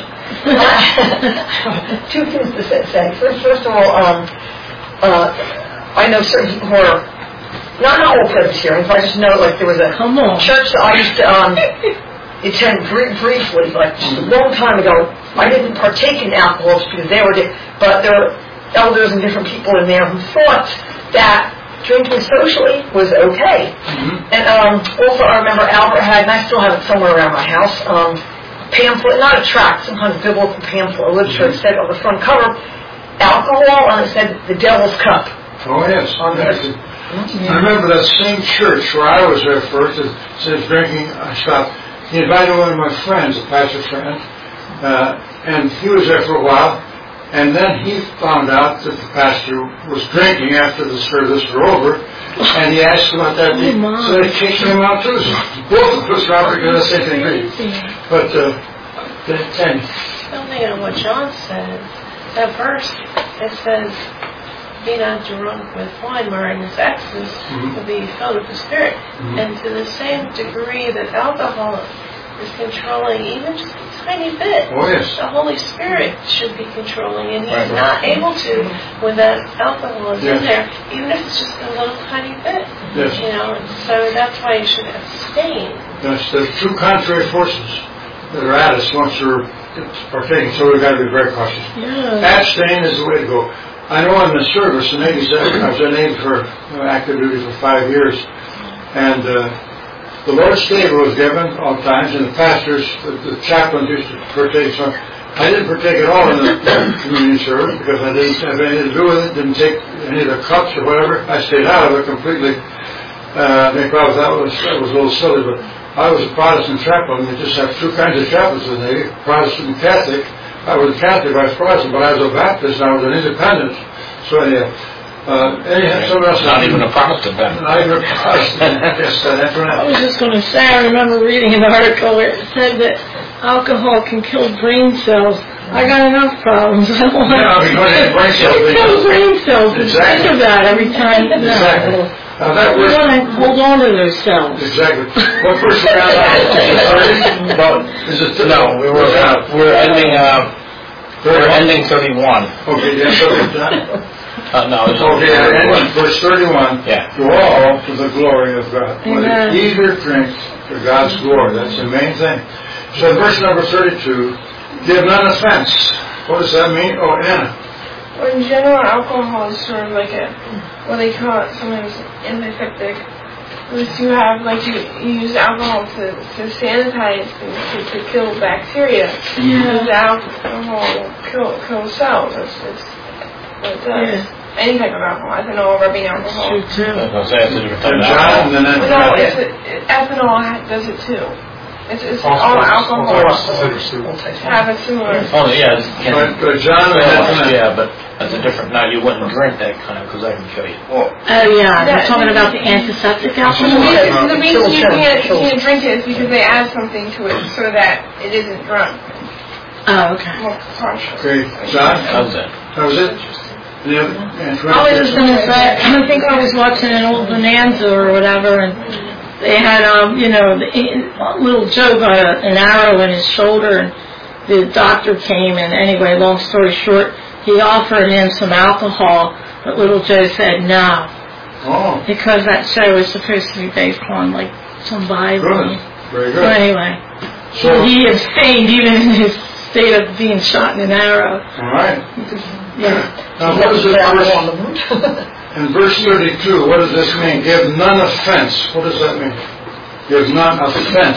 Two things to say. say. First, first of all, um, uh, I know certain people who are not not all Presbyterians, but I just know like there was a Come on. church that I used to um, attend br- briefly, like just a long time ago. I didn't partake in alcohol just because they were, di- but there were elders and different people in there who thought that drinking socially was okay. Mm-hmm. And um, also I remember Albert had, and I still have it somewhere around my house, um, pamphlet, not a tract, some kind of biblical pamphlet, literature. It said on the front cover, alcohol, and it said the devil's cup. Oh, yes. On that. I remember that same church where I was there first, it said drinking, I stopped. He invited one of my friends, a pastor friend, uh, and he was there for a while, and then he found out that the pastor was drinking after the service were over, and he asked about that. He, Oh, so they kicked him out too. So both of us, Robert, did the same thing. But, uh, then, Something on what John said, that verse, it says, be not drunk with wine, wherein is excess, Mhm. but be filled with the Spirit. Mhm. And to the same degree that alcohol is controlling even just a tiny bit, oh yes. the Holy Spirit should be controlling, and He's Right. not able to when that alcohol is Yes. in there, even if it's just a little tiny bit. Yes. You know, and so that's why you should abstain. Yes, there's two contrary forces that are at us once we're partaking, so we've got to be very cautious. Yeah. Abstain is the way to go. I know in the service in eighty-seven, I was in Navy for uh, active duty for five years, and uh, the Lord's table was given all times, and the pastors, the, the chaplains used to partake. So I didn't partake at all in the communion service because I didn't have anything to do with it, didn't take any of the cups or whatever. I stayed out of it completely. Uh, I think probably that was, that was a little silly, but I was a Protestant chaplain. They just have two kinds of chaplains in the Navy, Protestant and Catholic. I was a Catholic, I was Protestant, but I was a Baptist and I was an independent. So anyhow, uh, anyhow, someone else... Not even a Protestant then. Not even a Protestant. Yes, that's right. I was just going to say, I remember reading an article where it said that alcohol can kill brain cells. I got enough problems. I don't want no, because it brain cells. It kills brain cells. Exactly. Think of that every time. No. Exactly. Uh, that we want to hold on to those cells. Exactly. What verse are we on? Well, is it no, we were uh, we're ending uh, we're ending thirty-one. Okay, yes, okay, John. Uh, no, it's okay. Ending verse thirty-one. Yeah. To all to the glory of God. Amen. Eat or drink to God's glory. That's the main thing. So verse number thirty-two. Give none offense. What does that mean? Oh, Anna. Well, in general, alcohol is sort of like a, what they call it sometimes antiseptic. Which you have, like you, you use alcohol to, to sanitize things, to, to kill bacteria. Yeah. Because alcohol will kill, kill cells. That's, that's what it does. Yeah. Any type of alcohol. Ethanol, rubbing alcohol. True, too. I was going to say it's a different type of John, and then But no, it's, it, ethanol ha- does it too. It's, it's all alcohol have a similar. Oh yeah, it's, But, but John, well, yeah, but that's a different. Now you wouldn't drink that kind of because I can kill you. Oh yeah, they're talking about the antiseptic alcohol. The, the reason you can't, you can't drink it is because they add something to it so that it isn't drunk. Oh, okay. More partial. Okay, John? That was it. That was it? Yeah. I was just going to say, I think I was watching an old Bonanza or whatever, and they had, um, you know, the, little Joe got a, an arrow in his shoulder, and the doctor came, and anyway, long story short, he offered him some alcohol, but little Joe said no. Oh. Because that show is supposed to be based on, like, some Bible. Good. Very good. So anyway, So he abstained even in his state of being shot in an arrow. all right. Yeah. Now, what is it verse, in verse thirty-two, what does this mean? Give none offense. What does that mean? Give none offense.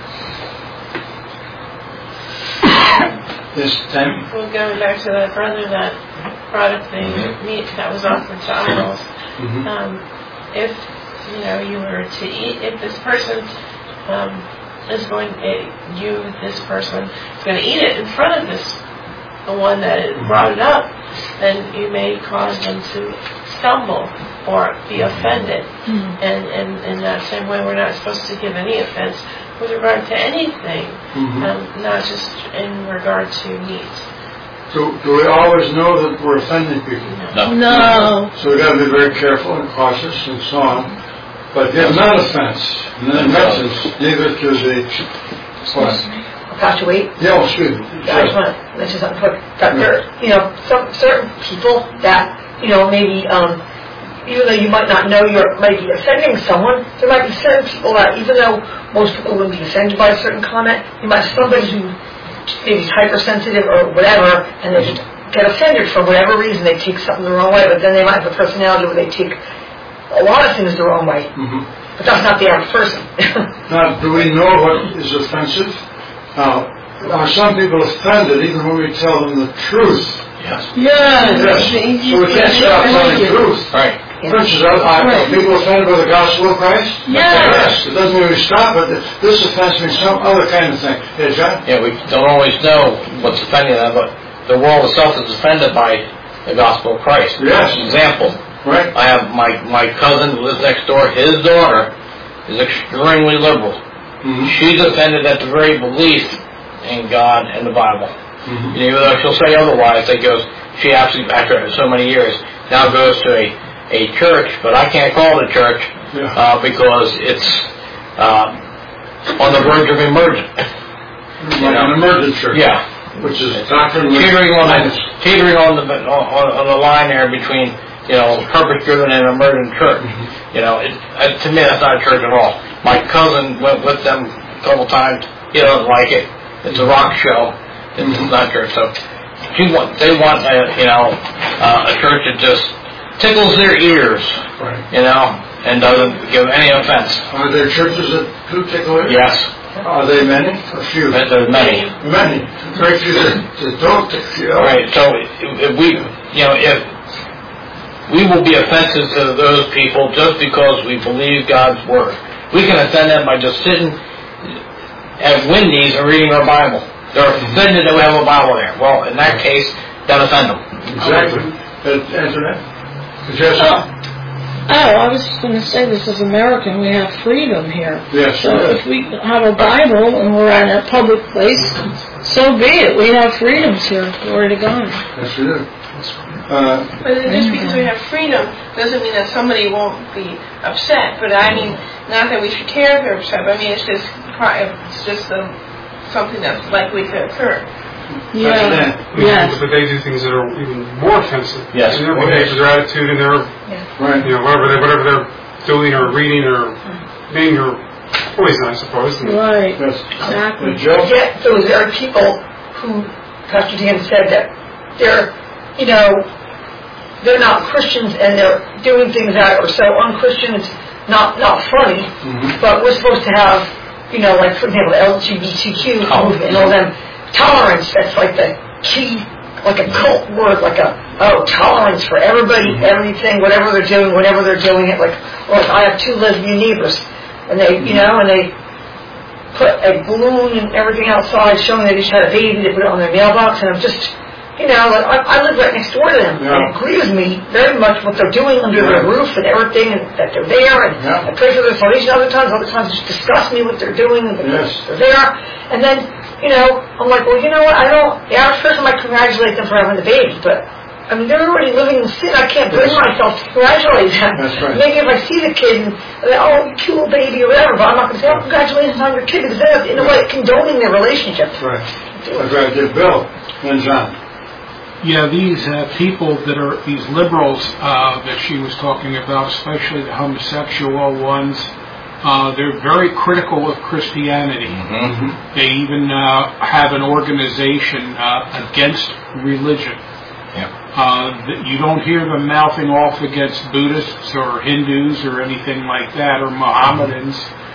This time. Well, going back to that brother that brought up the meat that was offered to idols, Mm-hmm. um, if, you know, you were to eat, if this person um, is going, uh, you, this person, is going to eat it in front of this, the one that brought it up, then you may cause them to stumble or be offended. Mm-hmm. And, and in that same way, we're not supposed to give any offense with regard to anything, Mm-hmm. um, not just in regard to meat. Do, do we always know that we're offending people? No. No. So we've got to be very careful and cautious and so on. But give none offense. And then it mentions neither to the... What? Pastor Wade. Yeah, excuse me. I just want to mention something quick. That there, you know, some certain people that, you know, maybe, um, even though you might not know you're maybe offending someone, there might be certain people that, even though most people wouldn't be offended by a certain comment, you might have somebody who maybe is hypersensitive or whatever, and they get offended for whatever reason. They take something the wrong way, but then they might have a personality where they take a lot of things the wrong way. Mm-hmm. But that's not the average person. Now, do we know what is offensive? Now, are some people offended even when we tell them the truth? Yes. Yes. Yes. So we can't stop telling the truth. Right. For instance, are, are people offended by the gospel of Christ? Yes. It doesn't mean we stop it. This offense means some other kind of thing. Yeah, John? Yeah, we don't always know what's offending them, but the world itself is offended by the gospel of Christ. Yes. For example, Right. I have my, my cousin who lives next door, his daughter is extremely liberal. Mm-hmm. She's offended at the very belief in God and the Bible. Mm-hmm. And even though she'll say otherwise, it goes, she actually, after so many years, now goes to a, a church, but I can't call it a church Yeah. uh, because it's uh, on the verge of emergent. Like an emergent church. Yeah. Which is doctrine. Teetering on the, teetering on the, on, on the line there between, you know, purpose-driven and emergent church. Mm-hmm. You know, it, uh, to me, that's not a church at all. My cousin went with them a couple times. He doesn't like it. It's a rock show. It's Mm-hmm. not church. So she want, they want, a, you know, uh, a church that just tickles their ears, Right. you know, and doesn't give any offense. Are there churches that do tickle it? Yes. Are they many or few? But there's many. Many. Right through the, the throat. You know. Right. So if we, you know, if we will be offensive to those people just because we believe God's word, we can offend them by just sitting at Wendy's and reading our Bible. They're offended that we have a Bible there. Well, in that case, then offend them. Exactly. Answer that. Yes. Oh. Oh, I was just going to say, this is America, and we have freedom here. Yes, so yes. if we have a Bible and we're in a public place, so be it. We have freedoms here. Glory to God. Yes, we do. Uh, but just because we have freedom doesn't mean that somebody won't be upset. But I mean, not that we should care if they're upset. But I mean, it's just it's just um, something that's likely to occur. Yeah. Yes. But they do things that are even more offensive. Yes. In their behavior, their attitude, and their, Yeah. right. you know, whatever they whatever they're doing or reading or being or poison, I suppose. Right. Yes. Exactly. Yet, so there are people who, Pastor Dan said that they're, you know, they're not Christians and they're doing things that are so unchristian. It's not not funny, Mm-hmm. but we're supposed to have, you know, like for example, the L G B T Q Oh. movement and all them. Tolerance, that's like the key, like a cult word, like a, oh, tolerance for everybody, everything, whatever they're doing, whenever they're doing it. Like, oh, I have two lesbian neighbors, and they, you know, and they put a balloon and everything outside showing they just had a baby, they put it on their mailbox, and I'm just, you know, like, I, I live right next door to them, Yeah. and it grieves me very much what they're doing under Yeah. their roof and everything, and that they're there, and Yeah. I pray for their salvation other times, other times it just disgusts me what they're doing, and Yes. they're there, and then, you know, I'm like, well, you know what, I don't, the average person might congratulate them for having the baby, but, I mean, they're already living in sin. I can't bring Yes. myself to congratulate them. That's right. Maybe if I see the kid and, oh, cute little baby or whatever, but I'm not going to say, oh, congratulations on your kid, because they're, in a way, condoning their relationship. Right. That's right. Did Bill and John. Yeah, these uh, people that are, these liberals uh, that she was talking about, especially the homosexual ones, uh, they're very critical of Christianity. Mm-hmm. They even uh, have an organization uh, against religion. Yeah. Uh, that you don't hear them mouthing off against Buddhists or Hindus or anything like that, or Mohammedans,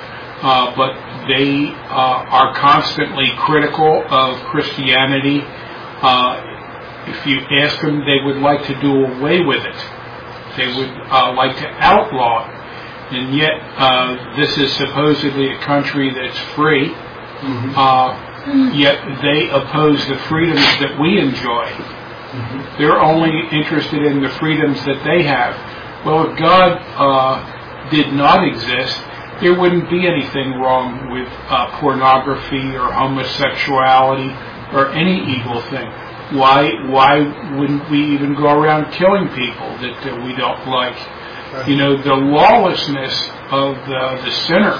uh, but they uh, are constantly critical of Christianity. Uh, if you ask them, they would like to do away with it. They would uh, like to outlaw it. And yet, uh, this is supposedly a country that's free, Mm-hmm. uh, yet they oppose the freedoms that we enjoy. Mm-hmm. They're only interested in the freedoms that they have. Well, if God uh, did not exist, there wouldn't be anything wrong with uh, pornography or homosexuality or any evil thing. Why why wouldn't we even go around killing people that uh, we don't like? You know, the lawlessness of the, the sinner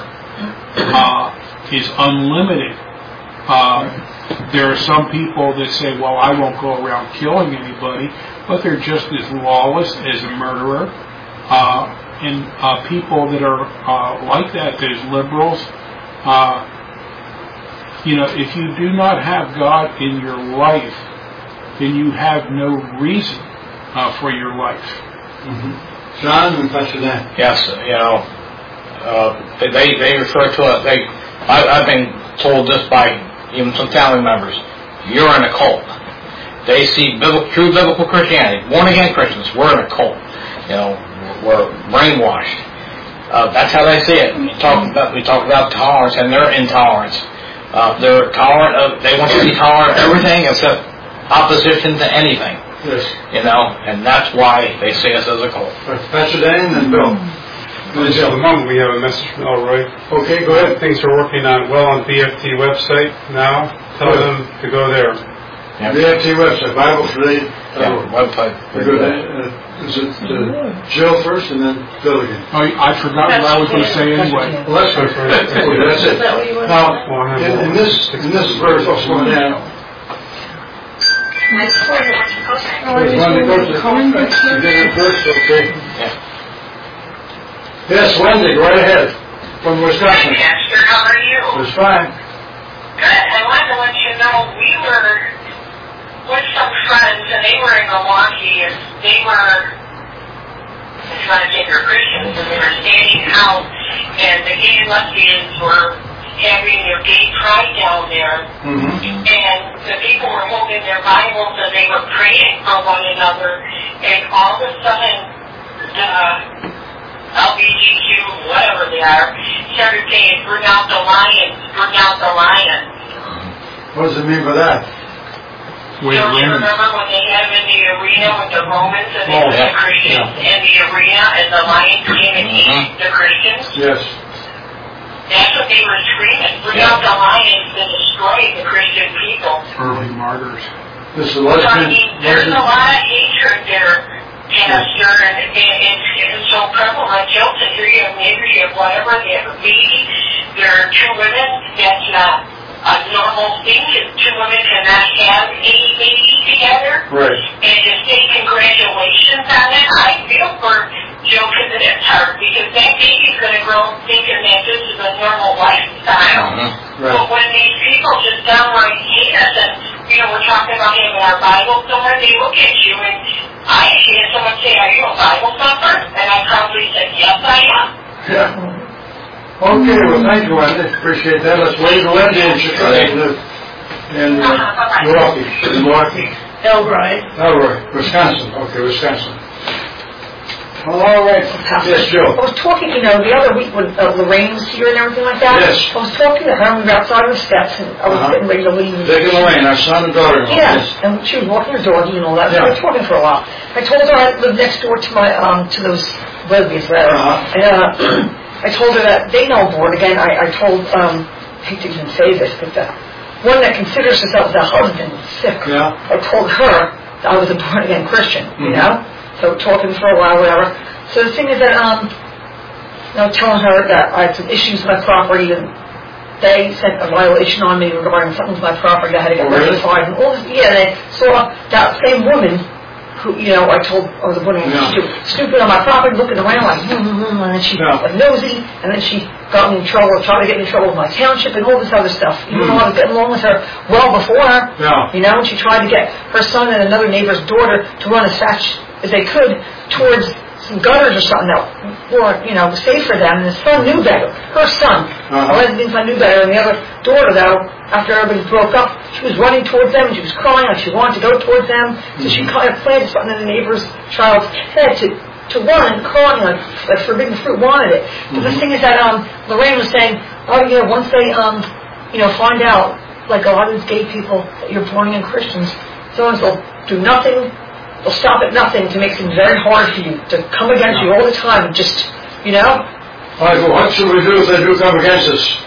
uh, is unlimited. Uh, there are some people that say, well, I won't go around killing anybody, but they're just as lawless as a murderer. Uh, and uh, people that are uh, like that, there's liberals. Uh, you know, if you do not have God in your life, then you have no reason uh, for your life. Mm-hmm. John and Pastor Dan. Yes, you know, uh, they they refer to it. They, I, I've been told this by even some family members. You're in a cult. They see biblical, true biblical Christianity, born again Christians. We're in a cult. You know, we're brainwashed. Uh, that's how they see it. We talk about we talk about tolerance and their intolerance. Uh, they're tolerant of. They want to be tolerant of everything except opposition to anything. Yes. You know, and that's why they see us as a cult. Pastor Dan and Bill. At the moment, we have a message from Elroy. Okay, go ahead. Things are working on well on B F T website now. Tell Good. them to go there. Yeah. B F T website, Bible for the Yeah, website. Good. Uh, is it uh, Jill first and then Bill again? Oh, I forgot what I was going to say anyway. Well, that's good. Okay, that's it. Is that what you want? Now, in, in this in this verse, what's going on? Next quarter. There's one that goes to Coming you next year? get it first, okay? Yeah. Yes, Wendy, go right ahead. From Wisconsin. Hey, Esther, how are you? It's fine. Good. I wanted to let you know we were with some friends, and they were in Milwaukee, and they were, I just want to say they're Christians, and they were standing out, and the gay and lesbians were having their gay pride down there, Mm-hmm. and the people were holding their Bibles and they were praying for one another, and all of a sudden, the L G B T Q, whatever they are, started saying, bring out the lions, bring out the lions. What does it mean by that? Wait, Don't you Roman. remember when they had them in the arena with the Romans and they Oh, put yeah. the Christians in the arena and the lions came and ate Mhm. the Christians? Yes. That's what they were screaming. Bring Yeah. out the lions and destroy the Christian people. Early martyrs. This is So, I lesbian. mean, there's a lot of hatred there, Pastor, and, and it's, it's so prevalent. Chelsea, here you have neighbors, you have whatever, they have a baby. There are two women, that's not a normal thing. Two women cannot have a baby together. Right. And to say congratulations on it, I feel for Joseph and it's hard because that baby's going to grow up thinking that this is a normal lifestyle. Mhm. Right. But when these people just downright hate us and, you know, we're talking about having our Bible somewhere, they look at you and I actually had someone say, are you a Bible thumper? And I probably said, yes, I am. Yeah. Okay, well, thank you, Wendy. Appreciate that. Let's wave to Wendy in Chicago and uh, Milwaukee. Milwaukee. Elroy. Elroy, Wisconsin. Okay, Wisconsin. Well, all right. Yes, I Joe. was talking, you know, the other week when uh, Lorraine was here and everything like that. Yes. I was talking to her and we were outside on the steps and I was Uh-huh. getting ready to leave. Dick and Lorraine, our son and daughter-in-law. Yes, and she was walking her doggy and all that. So Yeah. we were talking for a while. I told her I lived next door to my um to those lesbians, whatever. Uh-huh. And uh, I told her that they know born again. I, I told um I hate to even say this, but the one that considers herself the husband sick. Yeah. I told her that I was a born again Christian. You Mhm. know, so talking for a while, whatever. So the thing is that um, you know, telling her that I had some issues with my property and they sent a violation on me regarding something with my property that I had to get Oh, really? rectified and all this. Yeah, they saw that same woman who, you know, I told I was wondering Yeah. stupid, stupid on my property, looking around like, hmm, hmm, hmm, and then she Yeah. was nosy, and then she got me in trouble, tried to get me in trouble with my township and all this other stuff. Even Mm. though I was getting along with her well before her, Yeah. you know, and she tried to get her son and another neighbor's daughter to run as fast as they could towards some gutters or something that were, you know, safe for them. And the son knew better. Her son, Uh-huh. a lesbian son, knew better. And the other daughter, though, after everybody broke up, she was running towards them and she was crying like she wanted to go towards them. So she kind of planted something in the neighbor's child's head to to run and crying like, like forbidden fruit wanted it. But the thing is that um, Lorraine was saying, oh yeah, once they um, you know, find out, like a lot of these gay people, that you're born again Christians, sometimes they'll do nothing. They'll stop at nothing to make things very hard for you, to come against you all the time, and just, you know? All right, well, what should we do if they do come against us?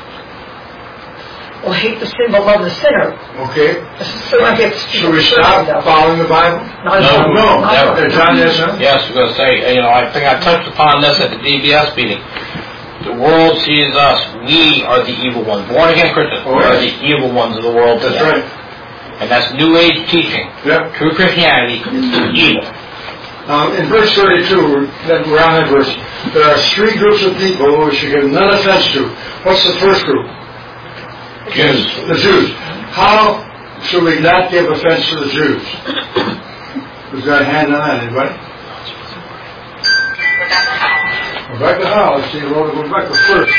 Well, hate the sin but love the sinner. Okay. So I get Should we stop following the Bible? Not No, at all. No. Not at all. Uh, John, yes, sir? Yes, we're going to say, you know, I think I touched upon this at the D B S meeting. The world sees us. We are the evil ones. Born again Christians. Oh, We are yes. the evil ones of the world That's today. right. And that's New Age teaching. Yeah. True Christianity is evil. Um, in verse thirty-two, that we're on that verse, there are three groups of people we should give none offense to. What's the first group? Jews. The Jews. How should we not give offense to the Jews? Who's got a hand on that? Anybody? Rebecca Howell. Let's see the road of Rebecca first.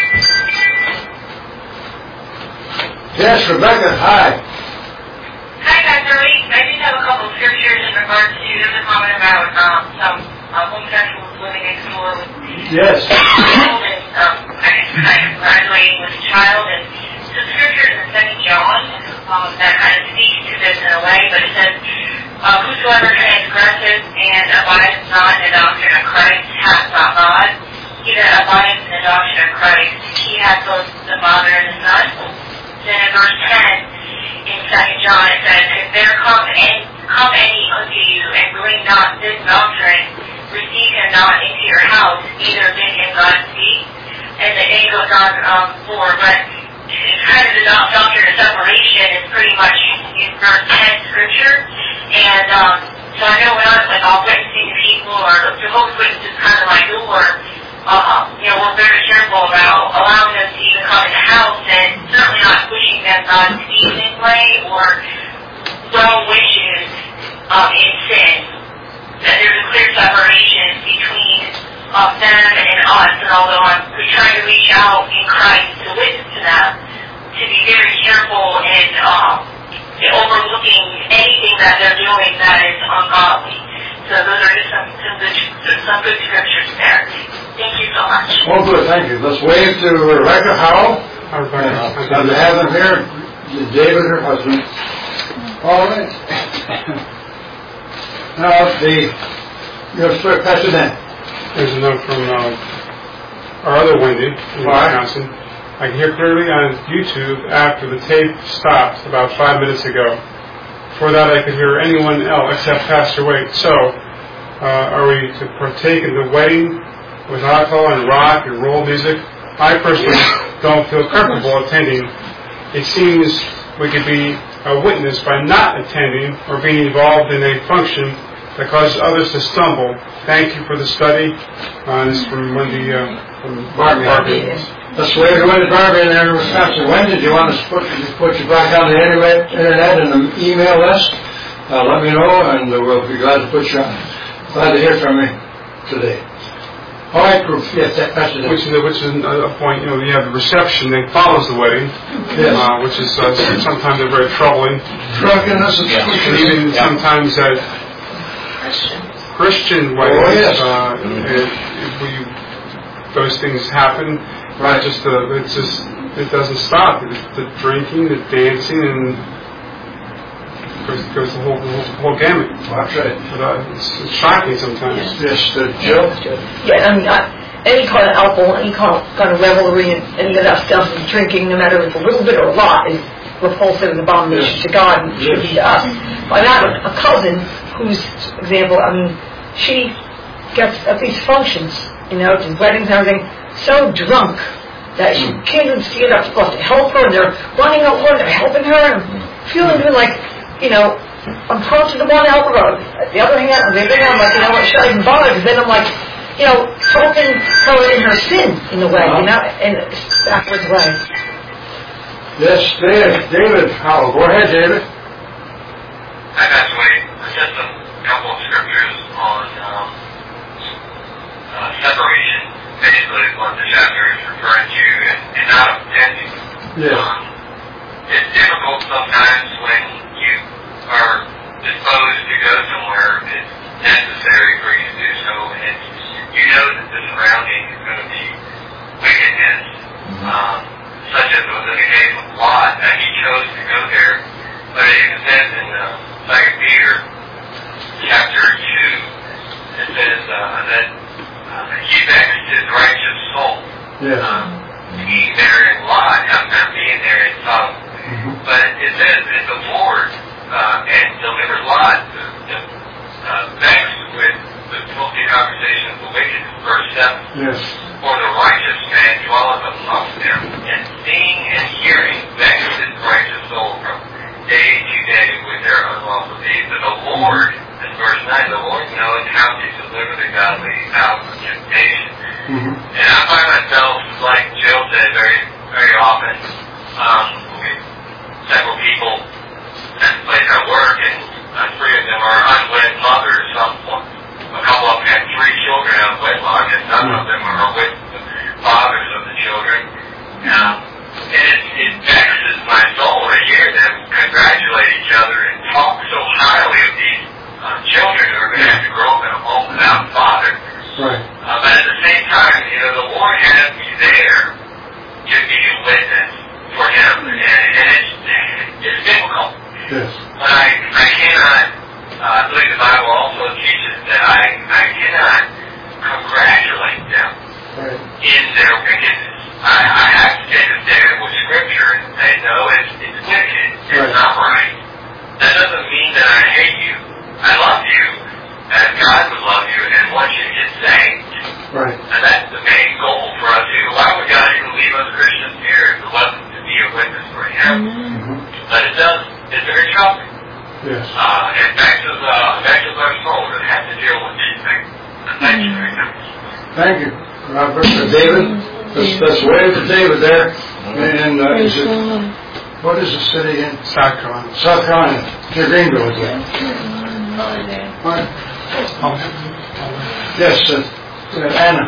Yes, Rebecca, hi. Hi, Doctor Lee. I just have a couple of scriptures in regards to the comment about um, some uh, homosexuals living next door with Yes. a child and um, I kind of graduating with a child. And some scriptures in Second John um, that kind of speaks to this in a way, but it says, uh, whosoever transgresses and abides not in the doctrine of Christ hath not God. He that abides in the doctrine of Christ, he hath both the Father and the Son. Then in verse ten, in Second John, it says, if there come, and, come any unto you, and bring not this doctrine, receive him not into your house, neither bid him Godspeed. And the day goes on um, for, but kind of the doctrine of separation is pretty much in verse ten scripture. And um, so I know when I like all witnessing to people, or Jehovah's Witnesses kind of like door, uh, you know, we're very careful about allowing them to even come in the house, and certainly not pushing them Godspeed in any way, or well wishes um, in sin. That there's a clear separation between um, them and us, and although I'm trying to reach out in Christ to witness to them, to be very careful in um, overlooking anything that they're doing that is ungodly. So those are just some, some, good, some good scriptures there. Thank you so much. Oh, good, thank you. Let's wave to Rebecca Howell. Rebecca. Uh, to have them here, David, her husband. All right. Now, the, your Pastor Dan. There's a note from uh, our other Wendy in Wisconsin. I can hear clearly on YouTube after the tape stopped about five minutes ago. Before that, I could hear anyone else except Pastor Waite. So, uh, are we to partake in the wedding with alcohol and rock and roll music? I personally don't feel comfortable attending. It seems we could be a witness by not attending or being involved in a function that causes others to stumble. Thank you for the study. Uh, this is from Wendy uh, from Barbie. Barbie. Let's wave to Wendy Barbie in there in Wisconsin. Wendy, do you want us to put, put you back on the internet, internet and the email list? Uh, let me know, and we'll be glad to put you on. Glad to hear from you today. All right, proof. Yes, that, that's it. Which is, which is a point, you know, you have the reception that follows the wedding, yes. uh, which is uh, sometimes they're very troubling. Drunkenness and yeah. even yeah. sometimes that Christian weddings, oh, yes. uh, mm-hmm. it, it, we, those things happen. Right. Just the, it's just it doesn't stop. It's the drinking, the dancing, and goes, goes the whole the whole, whole gamut. That's right. But, uh, it's, it's shocking sometimes. Yes, the Jill. Yeah, I mean, I, any kind of alcohol, any kind of, kind of revelry, and any of that stuff, and drinking, no matter if it's a little bit or a lot, is repulsive and abomination yes. to God and should yes. be to us. But I have a, a cousin whose example, I mean, she gets at these functions, you know, to weddings and everything, so drunk that she can't even stand up. People have to help her, and they're running over and they're helping her, and feeling like, you know, I'm prompted to want to help her. At the other hand, on the other hand, I'm like, you know what, should I even bother? Because then I'm like, you know, talking her in her sin, in a way, you know, in a backwards way. Yes, David. David, Howell. Go ahead, David. Hi, Pastor Wade. Just a couple of scriptures on um, uh, separation. Basically, what the chapter is referring to, and, and not attending. Yes. Um, it's difficult sometimes when you are disposed to go somewhere. It's necessary for you to do so, and it's, you know that the surrounding is going to be wickedness, um, such as was in the case of Lot, that he chose to go there. But it even says in uh, Second Peter chapter two, it says uh, that uh, he vexed his righteous soul. Yes. Um, being there in Lot, not, not being there in Sodom. Mm-hmm. But it says that the Lord uh, and delivered Lot to, to uh, vexed with the filthy conversation of the wicked, verse seven. Yes. For the righteous man dwelleth among them, and seeing and hearing vexed his righteous soul from day to day with their unlawful deeds. But the Lord, in verse nine, the Lord knoweth how to deliver the godly out of temptation. Mm-hmm. And I find myself, like Jill said, very, very often, um, several people at the place I work, and uh, three of them are unwed mothers. Some, a couple of them had three children out of wedlock, and some of them are with the fathers of the children. Um, and it, it vexes my soul to hear them congratulate each other and talk so highly of these uh, children who are going to have to grow up in a home without a father. Right. Uh, but at the same time, you know, the Lord has me there to be a witness for Him, and, and it's, it's difficult. Yes. But I, I cannot, uh, I believe the Bible also teaches that I, I cannot congratulate them right. in their wickedness. I, I have to take a stand with Scripture and say, no, it's, it's wicked, it's right. not right. That doesn't mean that I hate you. I love you, as God would love you, and want you to get saved. Right. And that's the main goal for us here. Why would God even leave us Christians here if it wasn't to be a witness for Him? Mm-hmm. But it does. It's very troubling. Yes. Uh, it vexes, uh, vexes our soul to have to deal with these things. And thank you very much. Thank you, Robert. Uh, David, let's, let's wave to David there. And uh, is it, what is the city in? South Carolina. South Carolina. Near Greenville, is it? Right. Oh. Yes, uh, uh, Anna.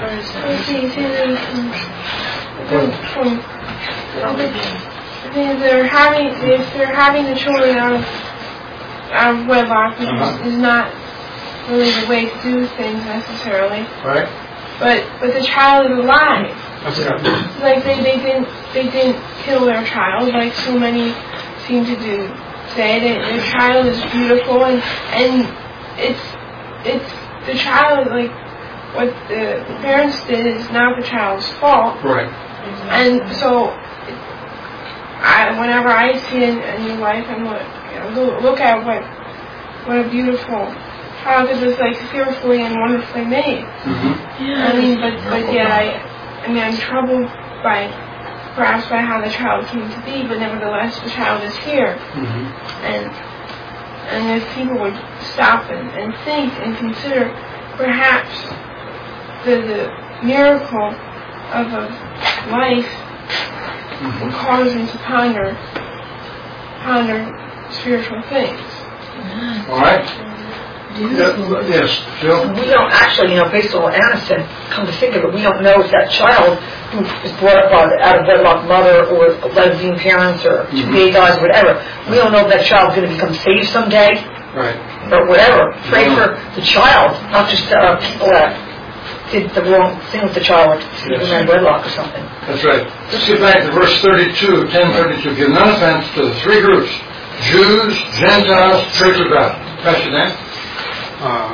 If they're having, if they're having the children out of, out of wedlock, which uh-huh. is, is not really the way to do things necessarily. Right. But but the child is alive. That's right. Like they, they didn't they didn't kill their child like so many seem to do. Say that their child is beautiful and and it's it's the child, like what the parents did is not the child's fault. Right. And so I whenever I see a, a new life, I'm like, you know, look, look at what what a beautiful child, because it's like fearfully and wonderfully made. Mm-hmm. Yeah. I mean, but but yet I I mean I'm troubled by perhaps by how the child came to be, but nevertheless the child is here. Mm-hmm. And and if people would stop and, and think and consider perhaps the the miracle of a life mm-hmm. will cause them to ponder ponder spiritual things. All right. Yeah, yes, Phil? We don't actually, you know, based on what Anna said, come to think of it, we don't know if that child who is brought up by out of wedlock mother or lesbian parents or two mm-hmm. gay guys or whatever, we don't know if that child's going to become saved someday. Right. Or whatever. Pray for the child, not just uh, people that did the wrong thing with the child, like yes. in wedlock or something. That's right. Let's get back to verse thirty-two, ten thirty-two. Give none offense to the three groups, Jews, Gentiles, Church of God. Pastor Dan? Uh,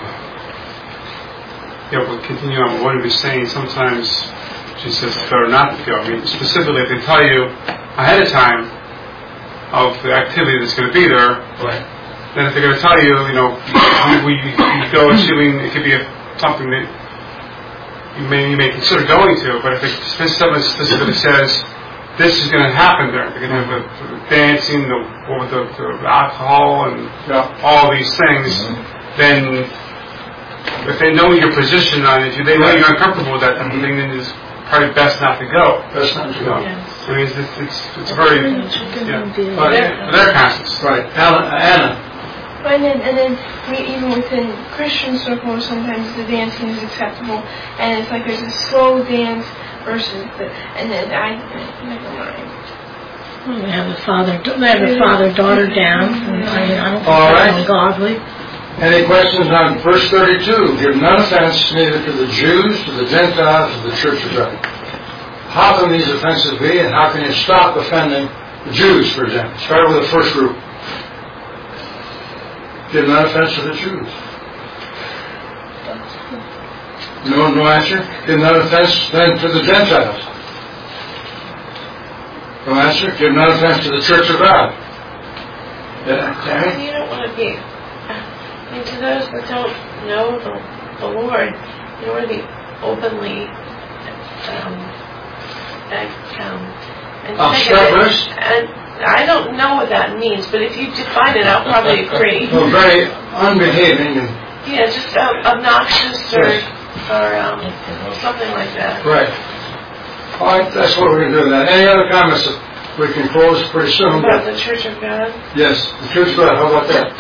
yeah, we'll continue on what he was saying. Sometimes she says it's better not to go. I mean, specifically, if they tell you ahead of time of the activity that's going to be there, right. then if they're going to tell you, you know, we, we, we go assuming it could be a, something that you may you may consider going to, but if it specifically, specifically says this is going to happen there, they're going to have the, the dancing, the, with the, the alcohol, and yeah. all these things. Mm-hmm. Then, if they know your position on it, if they know you're uncomfortable with that type of thing, then it's probably best not to go. Best not to go. Yes. I mean, it's it's, it's, it's very yeah. But yeah. their conscience. Right, Anna. Anna. And then, and then we, even within Christian circles, sometimes the dancing is acceptable, and it's like there's a slow dance versus the, and then I never mind. We have a father, we have a father-daughter down. Mm-hmm. I, I don't think all that's right. ungodly. Any questions on verse thirty-two? Give none offense neither to the Jews, to the Gentiles, to the Church of God. How can these offenses be, and how can you stop offending the Jews, for example? Start with the first group. Give none offense to the Jews. No, no answer. Give none offense then to the Gentiles. No answer. Give none offense to the Church of God. Yeah, Tammy? You don't want to be. I mean, to those that don't know the, the Lord, you don't want to be openly um, um, and obstreperous. And I don't know what that means, but if you define it, I'll probably agree. Well, very unbehaving and yeah, just um, obnoxious or yes. or um, something like that. Right. All right, that's what we're going to do with that. Any other comments? We can close pretty soon. About the Church of God? Yes, the Church of God. How about that?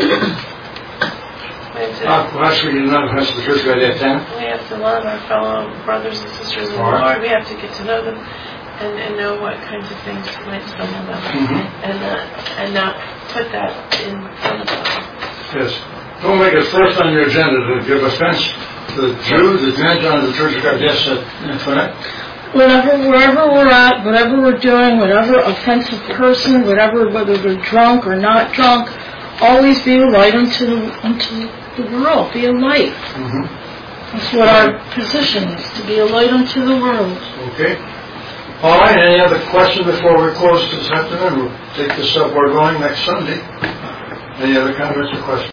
Uh, well, actually, you know, that's the Church of God. Yeah, Tam? We have to love our fellow brothers and sisters in the right. Lord. We have to get to know them and, and know what kinds of things might stumble them, mm-hmm. and uh, and not put that in front of them. Yes. Don't make it first on your agenda to give offense to the Jew, the Gentile, and the Church of God. Yes, Antoinette? Whatever, wherever we're at, whatever we're doing, whatever offensive person, whatever, whether they're drunk or not drunk, always be a light unto the, unto the world. Be a light. Mm-hmm. That's what our position is, to be a light unto the world. Okay. All right, any other questions before we close this afternoon? We'll take this up. We're going next Sunday. Any other comments or questions?